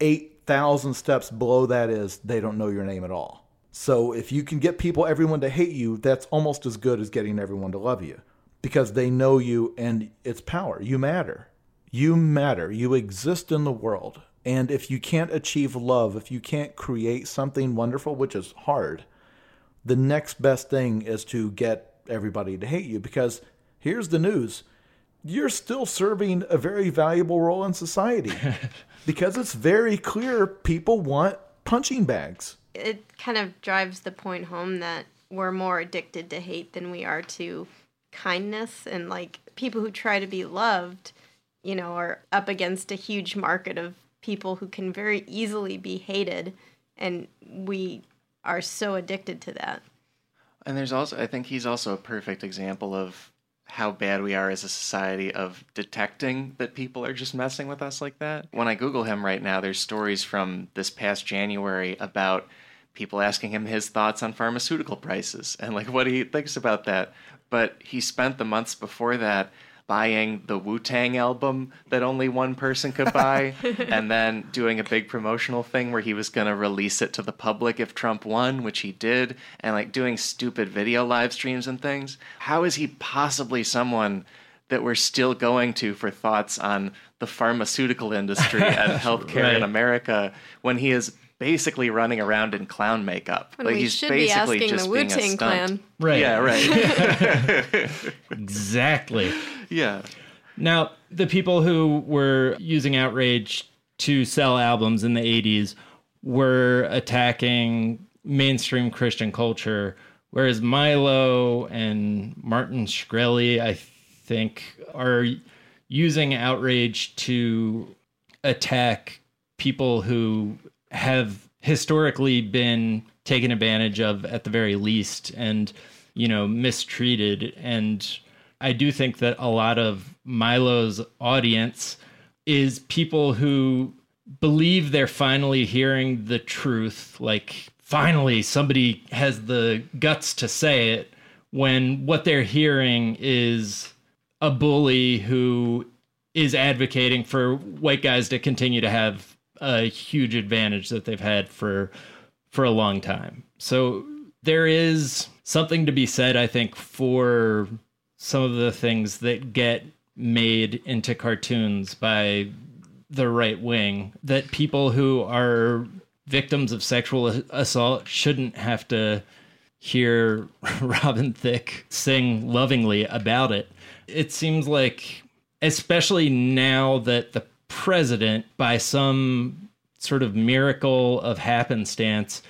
[SPEAKER 4] 8,000 steps below that is they don't know your name at all. So if you can get everyone to hate you, that's almost as good as getting everyone to love you, because they know you and it's power. You matter. You matter. You exist in the world. And if you can't achieve love, if you can't create something wonderful, which is hard, the next best thing is to get everybody to hate you, because here's the news. You're still serving a very valuable role in society because it's very clear people want punching bags.
[SPEAKER 3] It kind of drives the point home that we're more addicted to hate than we are to kindness, and like people who try to be loved, you know, are up against a huge market of people who can very easily be hated, and we are so addicted to that.
[SPEAKER 2] And there's also, I think he's also a perfect example of how bad we are as a society of detecting that people are just messing with us like that. When I Google him right now, there's stories from this past January about people asking him his thoughts on pharmaceutical prices and like what he thinks about that. But he spent the months before that buying the Wu-Tang album that only one person could buy, and then doing a big promotional thing where he was going to release it to the public if Trump won, which he did, and like doing stupid video live streams and things. How is he possibly someone that we're still going to for thoughts on the pharmaceutical industry and healthcare
[SPEAKER 1] right.
[SPEAKER 2] in America when he is basically running around in clown makeup?
[SPEAKER 3] When
[SPEAKER 2] like
[SPEAKER 3] we
[SPEAKER 2] he's
[SPEAKER 3] should be
[SPEAKER 2] basically
[SPEAKER 3] asking
[SPEAKER 2] just
[SPEAKER 3] the
[SPEAKER 2] being a
[SPEAKER 3] Wu-Tang
[SPEAKER 2] stunt.
[SPEAKER 3] Clan.
[SPEAKER 1] Right.
[SPEAKER 2] Yeah, right.
[SPEAKER 1] Exactly.
[SPEAKER 2] Yeah.
[SPEAKER 1] Now, the people who were using outrage to sell albums in the 80s were attacking mainstream Christian culture, whereas Milo and Martin Shkreli, I think, are using outrage to attack people who have historically been taken advantage of at the very least and, you know, mistreated. And I do think that a lot of Milo's audience is people who believe they're finally hearing the truth. Like, finally, somebody has the guts to say it, when what they're hearing is a bully who is advocating for white guys to continue to have a huge advantage that they've had for a long time. So there is something to be said, I think, for some of the things that get made into cartoons by the right wing, that people who are victims of sexual assault shouldn't have to hear Robin Thicke sing lovingly about it. It seems like, especially now that the president, by some sort of miracle of happenstance,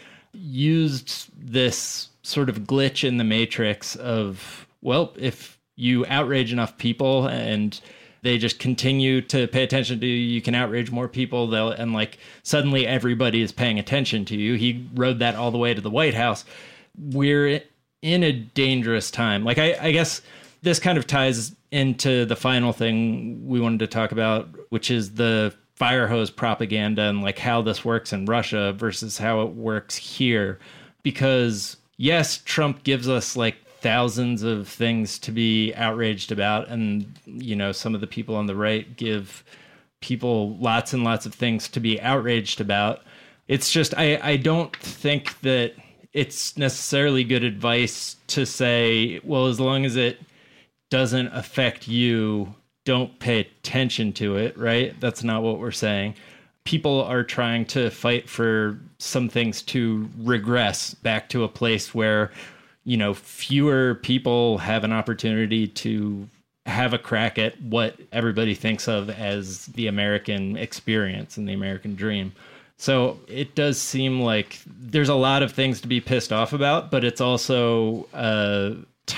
[SPEAKER 1] used this sort of glitch in the matrix of, well, if you outrage enough people and they just continue to pay attention to you, you can outrage more people, and like suddenly everybody is paying attention to you. He rode that all the way to the White House. We're in a dangerous time. Like, I guess this kind of ties into the final thing we wanted to talk about, which is the fire hose propaganda and like how this works in Russia versus how it works here. Because yes, Trump gives us like thousands of things to be outraged about, and you know, some of the people on the right give people lots and lots of things to be outraged about. It's just I don't think that it's necessarily good advice to say, well, as long as it doesn't affect you, don't pay attention to it, right? That's not what we're saying. People are trying to fight for some things to regress back to a place where, you know, fewer people have an opportunity to have a crack at what everybody thinks of as the American experience and the American dream. So it does seem like there's a lot of things to be pissed off about, but it's also a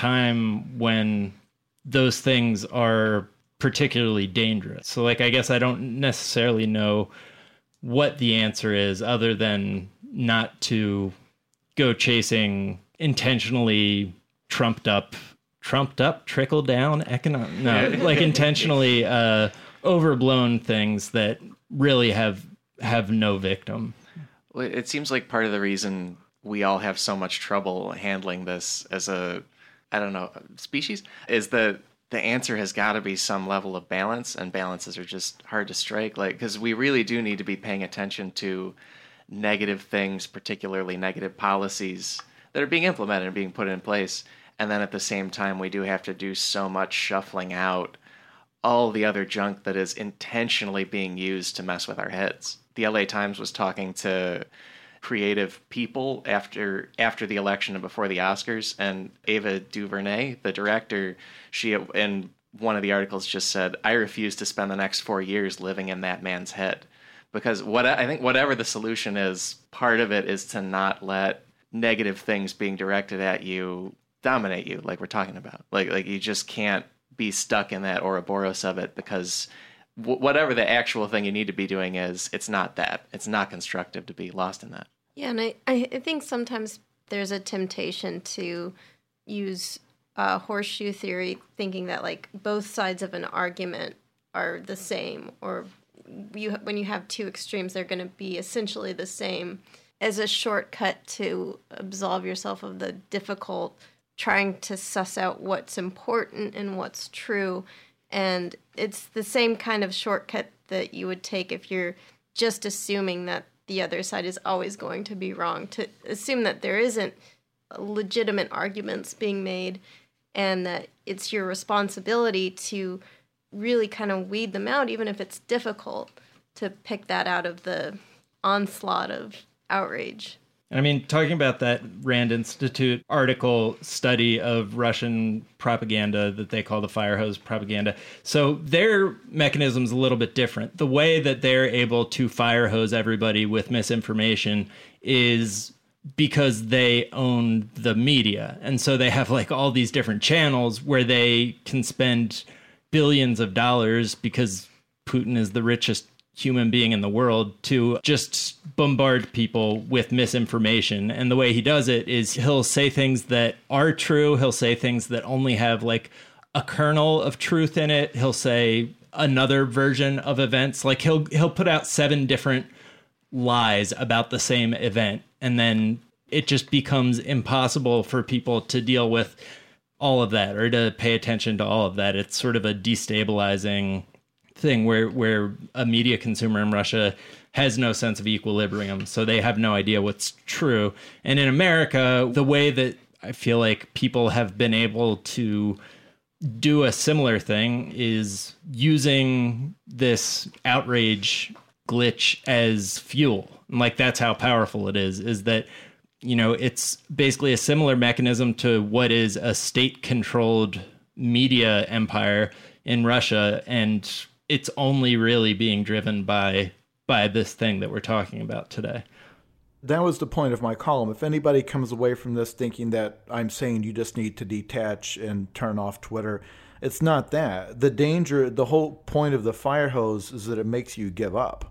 [SPEAKER 1] time when those things are particularly dangerous. So like, I guess I don't necessarily know what the answer is other than not to go chasing intentionally trumped up, trickle down like intentionally overblown things that really have no victim.
[SPEAKER 2] Well, it seems like part of the reason we all have so much trouble handling this as a, I don't know, species, is that the answer has got to be some level of balance, and balances are just hard to strike. Like, because we really do need to be paying attention to negative things, particularly negative policies that are being implemented and being put in place. And then at the same time, we do have to do so much shuffling out all the other junk that is intentionally being used to mess with our heads. The LA Times was talking to creative people after the election and before the Oscars, and Ava DuVernay, the director, she in one of the articles just said, "I refuse to spend the next 4 years living in that man's head." Because I think whatever the solution is, part of it is to not let negative things being directed at you dominate you, like we're talking about. Like you just can't be stuck in that Ouroboros of it, because whatever the actual thing you need to be doing is, it's not that. It's not constructive to be lost in that.
[SPEAKER 3] Yeah, and I think sometimes there's a temptation to use horseshoe theory, thinking that like both sides of an argument are the same, or when you have two extremes, they're going to be essentially the same, as a shortcut to absolve yourself of the difficult trying to suss out what's important and what's true. And it's the same kind of shortcut that you would take if you're just assuming that the other side is always going to be wrong, to assume that there isn't legitimate arguments being made, and that it's your responsibility to really kind of weed them out, even if it's difficult to pick that out of the onslaught of outrage.
[SPEAKER 1] I mean, talking about that Rand Institute article study of Russian propaganda that they call the fire hose propaganda. So their mechanism's a little bit different. The way that they're able to fire hose everybody with misinformation is because they own the media. And so they have like all these different channels where they can spend billions of dollars, because Putin is the richest human being in the world, to just bombard people with misinformation. And the way he does it is he'll say things that are true. He'll say things that only have like a kernel of truth in it. He'll say another version of events. Like he'll put out 7 different lies about the same event. And then it just becomes impossible for people to deal with all of that or to pay attention to all of that. It's sort of a destabilizing thing where a media consumer in Russia has no sense of equilibrium, so they have no idea what's true. And in America, the way that I feel like people have been able to do a similar thing is using this outrage glitch as fuel. And like, that's how powerful it is that, you know, it's basically a similar mechanism to what is a state-controlled media empire in Russia, and it's only really being driven by this thing that we're talking about today.
[SPEAKER 4] That was the point of my column. If anybody comes away from this thinking that I'm saying you just need to detach and turn off Twitter, it's not that. The whole point of the fire hose is that it makes you give up.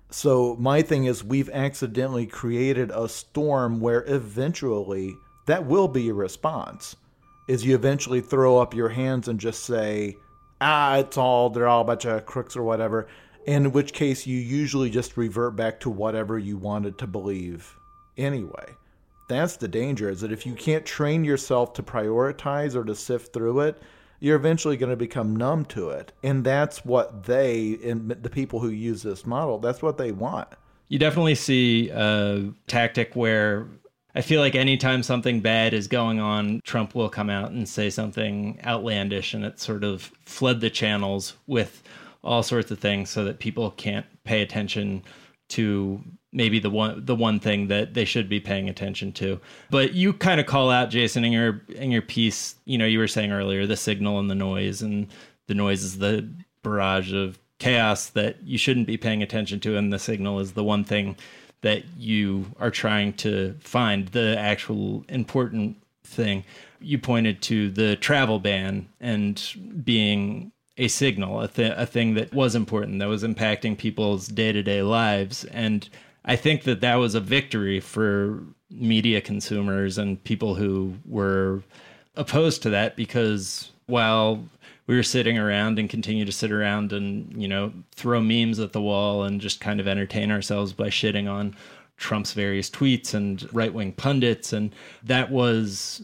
[SPEAKER 4] So my thing is, we've accidentally created a storm where eventually that will be your response, is you eventually throw up your hands and just say, they're all a bunch of crooks or whatever. In which case, you usually just revert back to whatever you wanted to believe anyway. That's the danger, is that if you can't train yourself to prioritize or to sift through it, you're eventually going to become numb to it. And that's what the people who use this model, that's what they want.
[SPEAKER 1] You definitely see a tactic where I feel like anytime something bad is going on, Trump will come out and say something outlandish, and it sort of flood the channels with all sorts of things so that people can't pay attention to maybe the one thing that they should be paying attention to. But you kind of call out, Jason, in your piece, you know, you were saying earlier, the signal and the noise is the barrage of chaos that you shouldn't be paying attention to, and the signal is the one thing that you are trying to find, the actual important thing. You pointed to the travel ban and being a signal, a thing that was important, that was impacting people's day-to-day lives. And I think that was a victory for media consumers and people who were opposed to that, because while we were sitting around and continue to sit around and, you know, throw memes at the wall and just kind of entertain ourselves by shitting on Trump's various tweets and right-wing pundits, and that was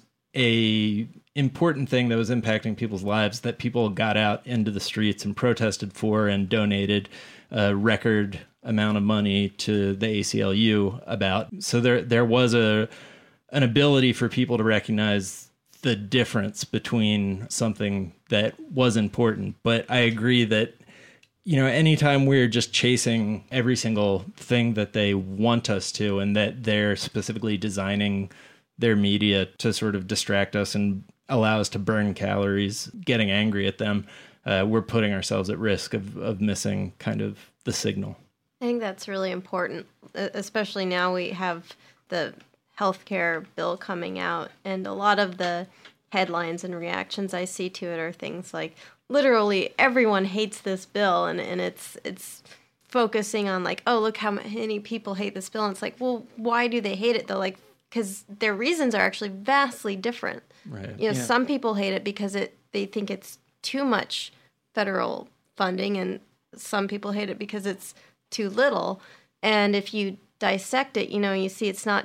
[SPEAKER 1] a important thing that was impacting people's lives, that people got out into the streets and protested for and donated a record amount of money to the ACLU about. So there was an ability for people to recognize the difference between something that was important. But I agree that, you know, anytime we're just chasing every single thing that they want us to, and that they're specifically designing their media to sort of distract us and allow us to burn calories, getting angry at them, we're putting ourselves at risk of missing kind of the signal.
[SPEAKER 3] I think that's really important, especially now we have the healthcare bill coming out, and a lot of the headlines and reactions I see to it are things like, literally everyone hates this bill, and it's focusing on like, oh, look how many people hate this bill. And it's like, well, why do they hate it though? Like, because their reasons are actually vastly different.
[SPEAKER 1] Right.
[SPEAKER 3] You know, some people hate it because they think it's too much federal funding, and some people hate it because it's too little. And if you dissect it, you know, you see it's not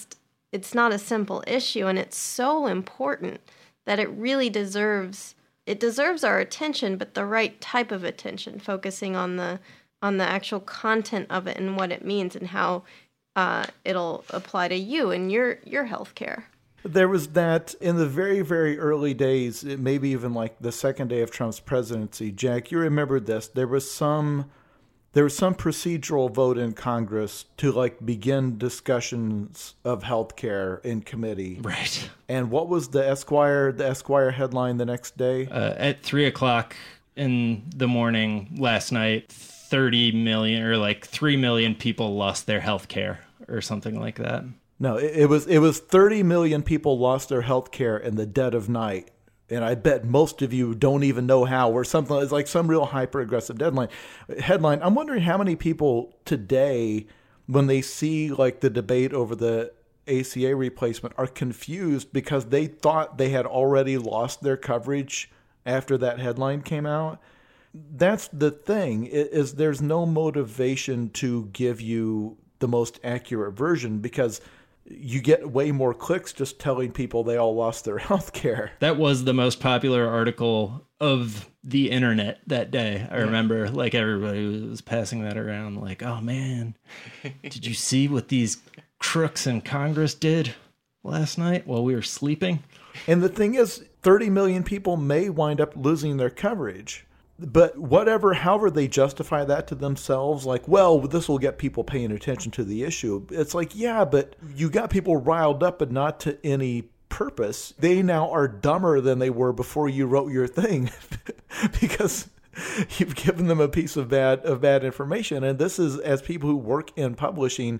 [SPEAKER 3] a simple issue, and it's so important that it really deserves our attention, but the right type of attention, focusing on the actual content of it and what it means and how it'll apply to you and your health care.
[SPEAKER 4] There was that in the very, very early days, maybe even like the second day of Trump's presidency. Jack, you remember this. There was some procedural vote in Congress to like begin discussions of healthcare in committee.
[SPEAKER 1] Right.
[SPEAKER 4] And what was the Esquire headline the next day?
[SPEAKER 1] At 3:00 in the morning last night, 30 million or like 3 million people lost their health care or something like that.
[SPEAKER 4] No, it was 30 million people lost their health care in the dead of night. And I bet most of you don't even know how, or something. It's like some real hyper-aggressive headline. I'm wondering how many people today, when they see like the debate over the ACA replacement, are confused because they thought they had already lost their coverage after that headline came out. That's the thing, is there's no motivation to give you the most accurate version, because you get way more clicks just telling people they all lost their health care.
[SPEAKER 1] That was the most popular article of the internet that day. I remember like everybody was passing that around like, oh man, did you see what these crooks in Congress did last night while we were sleeping?
[SPEAKER 4] And the thing is, 30 million people may wind up losing their coverage. But however they justify that to themselves, like, well, this will get people paying attention to the issue. It's like, yeah, but you got people riled up, but not to any purpose. They now are dumber than they were before you wrote your thing because you've given them a piece of bad information. And this is, as people who work in publishing,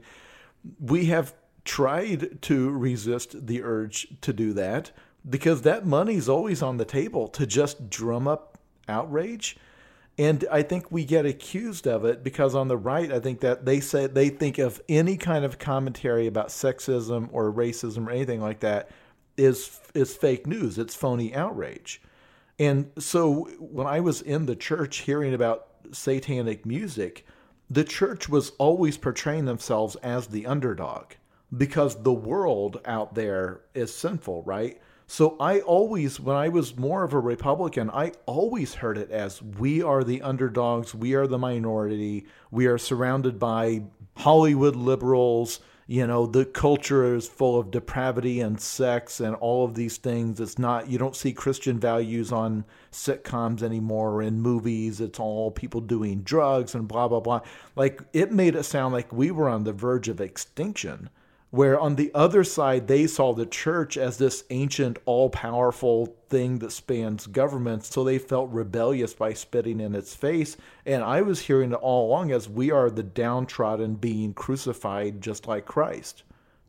[SPEAKER 4] we have tried to resist the urge to do that because that money's always on the table to just drum up outrage. And I think we get accused of it because on the right, I think that they think of any kind of commentary about sexism or racism or anything like that is fake news. It's phony outrage. And so when I was in the church hearing about satanic music, the church was always portraying themselves as the underdog because the world out there is sinful, right? So I always, when I was more of a Republican, I always heard it as we are the underdogs, we are the minority, we are surrounded by Hollywood liberals, the culture is full of depravity and sex and all of these things. It's not, you don't see Christian values on sitcoms anymore or in movies. It's all people doing drugs and blah, blah, blah. Like, it made it sound like we were on the verge of extinction. Where on the other side, they saw the church as this ancient, all-powerful thing that spans governments, so they felt rebellious by spitting in its face. And I was hearing it all along as we are the downtrodden being crucified just like Christ.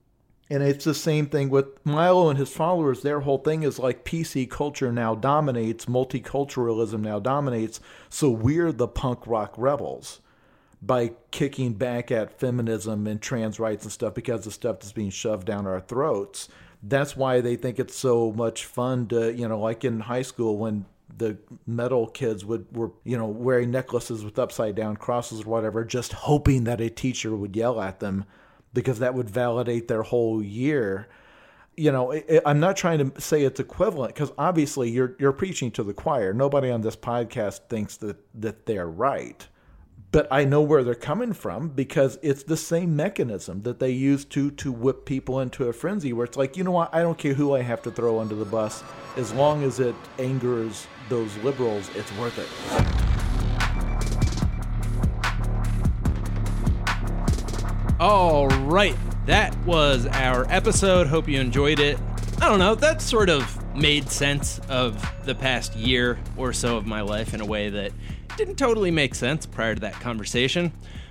[SPEAKER 4] And it's the same thing with Milo and his followers. Their whole thing is like PC culture now dominates, multiculturalism now dominates, so we're the punk rock rebels. By kicking back at feminism and trans rights and stuff because the stuff that's being shoved down our throats. That's why they think it's so much fun to, like in high school when the metal kids were wearing necklaces with upside down crosses or whatever, just hoping that a teacher would yell at them because that would validate their whole year. I'm not trying to say it's equivalent because obviously you're preaching to the choir. Nobody on this podcast thinks that they're right. But I know where they're coming from because it's the same mechanism that they use to whip people into a frenzy where it's like, you know what, I don't care who I have to throw under the bus. As long as it angers those liberals, it's worth it.
[SPEAKER 1] All right, that was our episode. Hope you enjoyed it. I don't know, that sort of made sense of the past year or so of my life in a way that didn't totally make sense prior to that conversation.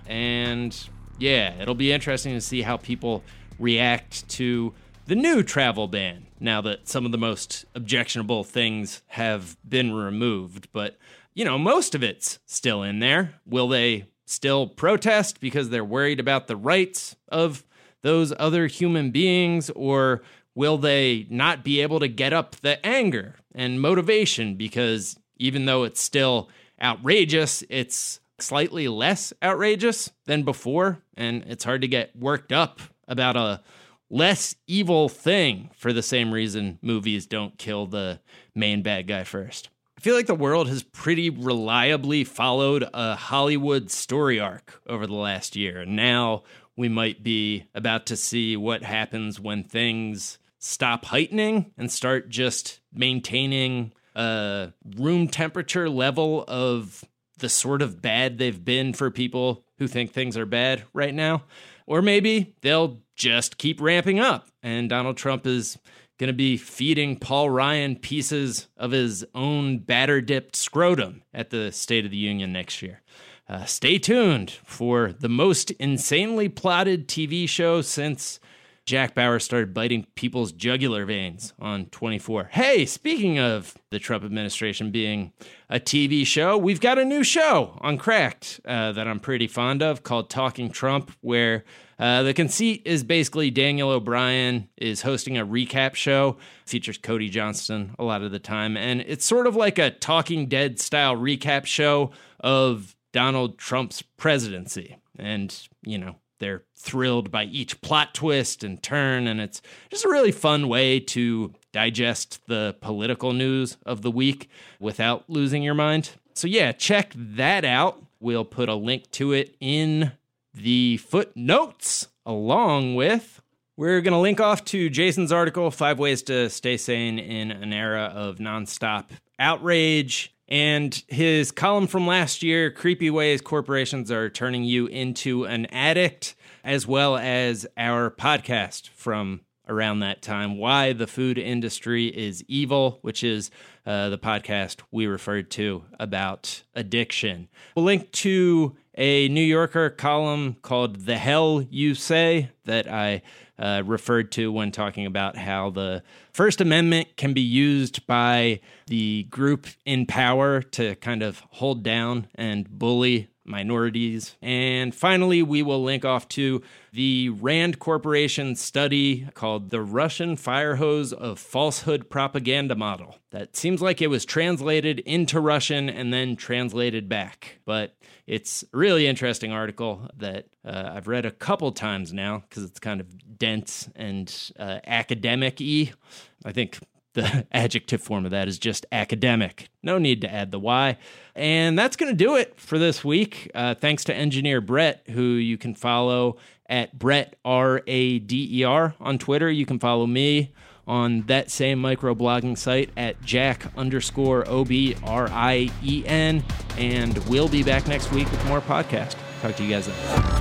[SPEAKER 1] And yeah, it'll be interesting to see how people react to the new travel ban now that some of the most objectionable things have been removed. But, most of it's still in there. Will they still protest because they're worried about the rights of those other human beings? Or will they not be able to get up the anger and motivation because even though it's still outrageous, it's slightly less outrageous than before, and it's hard to get worked up about a less evil thing for the same reason movies don't kill the main bad guy first. I feel like the world has pretty reliably followed a Hollywood story arc over the last year, and now we might be about to see what happens when things stop heightening and start just maintaining a room temperature level of the sort of bad they've been for people who think things are bad right now. Or maybe they'll just keep ramping up and Donald Trump is going to be feeding Paul Ryan pieces of his own batter-dipped scrotum at the State of the Union next year. Stay tuned for the most insanely plotted TV show since Jack Bauer started biting people's jugular veins on 24. Hey, speaking of the Trump administration being a TV show, we've got a new show on Cracked that I'm pretty fond of called Talking Trump, where the conceit is basically Daniel O'Brien is hosting a recap show, features Cody Johnston a lot of the time, and it's sort of like a Talking Dead style recap show of Donald Trump's presidency. And, they're thrilled by each plot twist and turn, and it's just a really fun way to digest the political news of the week without losing your mind. So yeah, check that out. We'll put a link to it in the footnotes, along with, we're going to link off to Jason's article, 5 Ways to Stay Sane in an Era of Nonstop Outrage, and his column from last year, Creepy Ways Corporations Are Turning You Into an Addict, as well as our podcast from around that time, Why the Food Industry is Evil, which is the podcast we referred to about addiction. We'll link to a New Yorker column called The Hell You Say that I referred to when talking about how the First Amendment can be used by the group in power to kind of hold down and bully minorities. And finally, we will link off to the Rand Corporation study called The Russian Fire Hose of Falsehood Propaganda Model. That seems like it was translated into Russian and then translated back. But it's a really interesting article that I've read a couple times now because it's kind of dense and academic-y. I think the adjective form of that is just academic. No need to add the Y. And that's going to do it for this week. Thanks to engineer Brett, who you can follow at Brett, R-A-D-E-R on Twitter. You can follow me on that same microblogging site at Jack_OBRIEN. And we'll be back next week with more podcast. Talk to you guys then.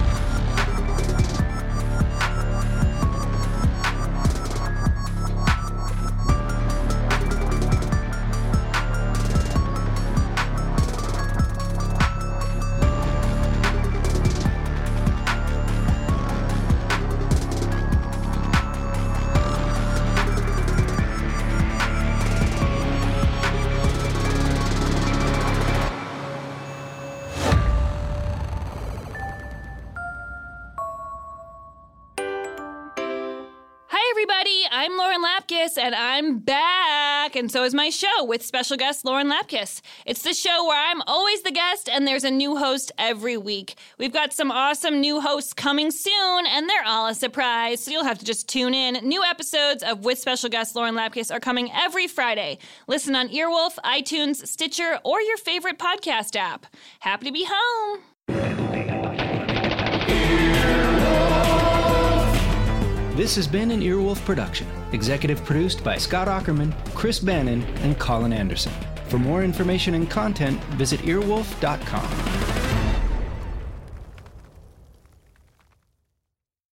[SPEAKER 5] And I'm back, and so is my show with special guest Lauren Lapkus. It's the show where I'm always the guest, and there's a new host every week. We've got some awesome new hosts coming soon, and they're all a surprise, so you'll have to just tune in. New episodes of With Special Guest Lauren Lapkus are coming every Friday. Listen on Earwolf, iTunes, Stitcher, or your favorite podcast app. Happy to be home.
[SPEAKER 6] This has been an Earwolf production, executive produced by Scott Aukerman, Chris Bannon, and Colin Anderson. For more information and content, visit earwolf.com.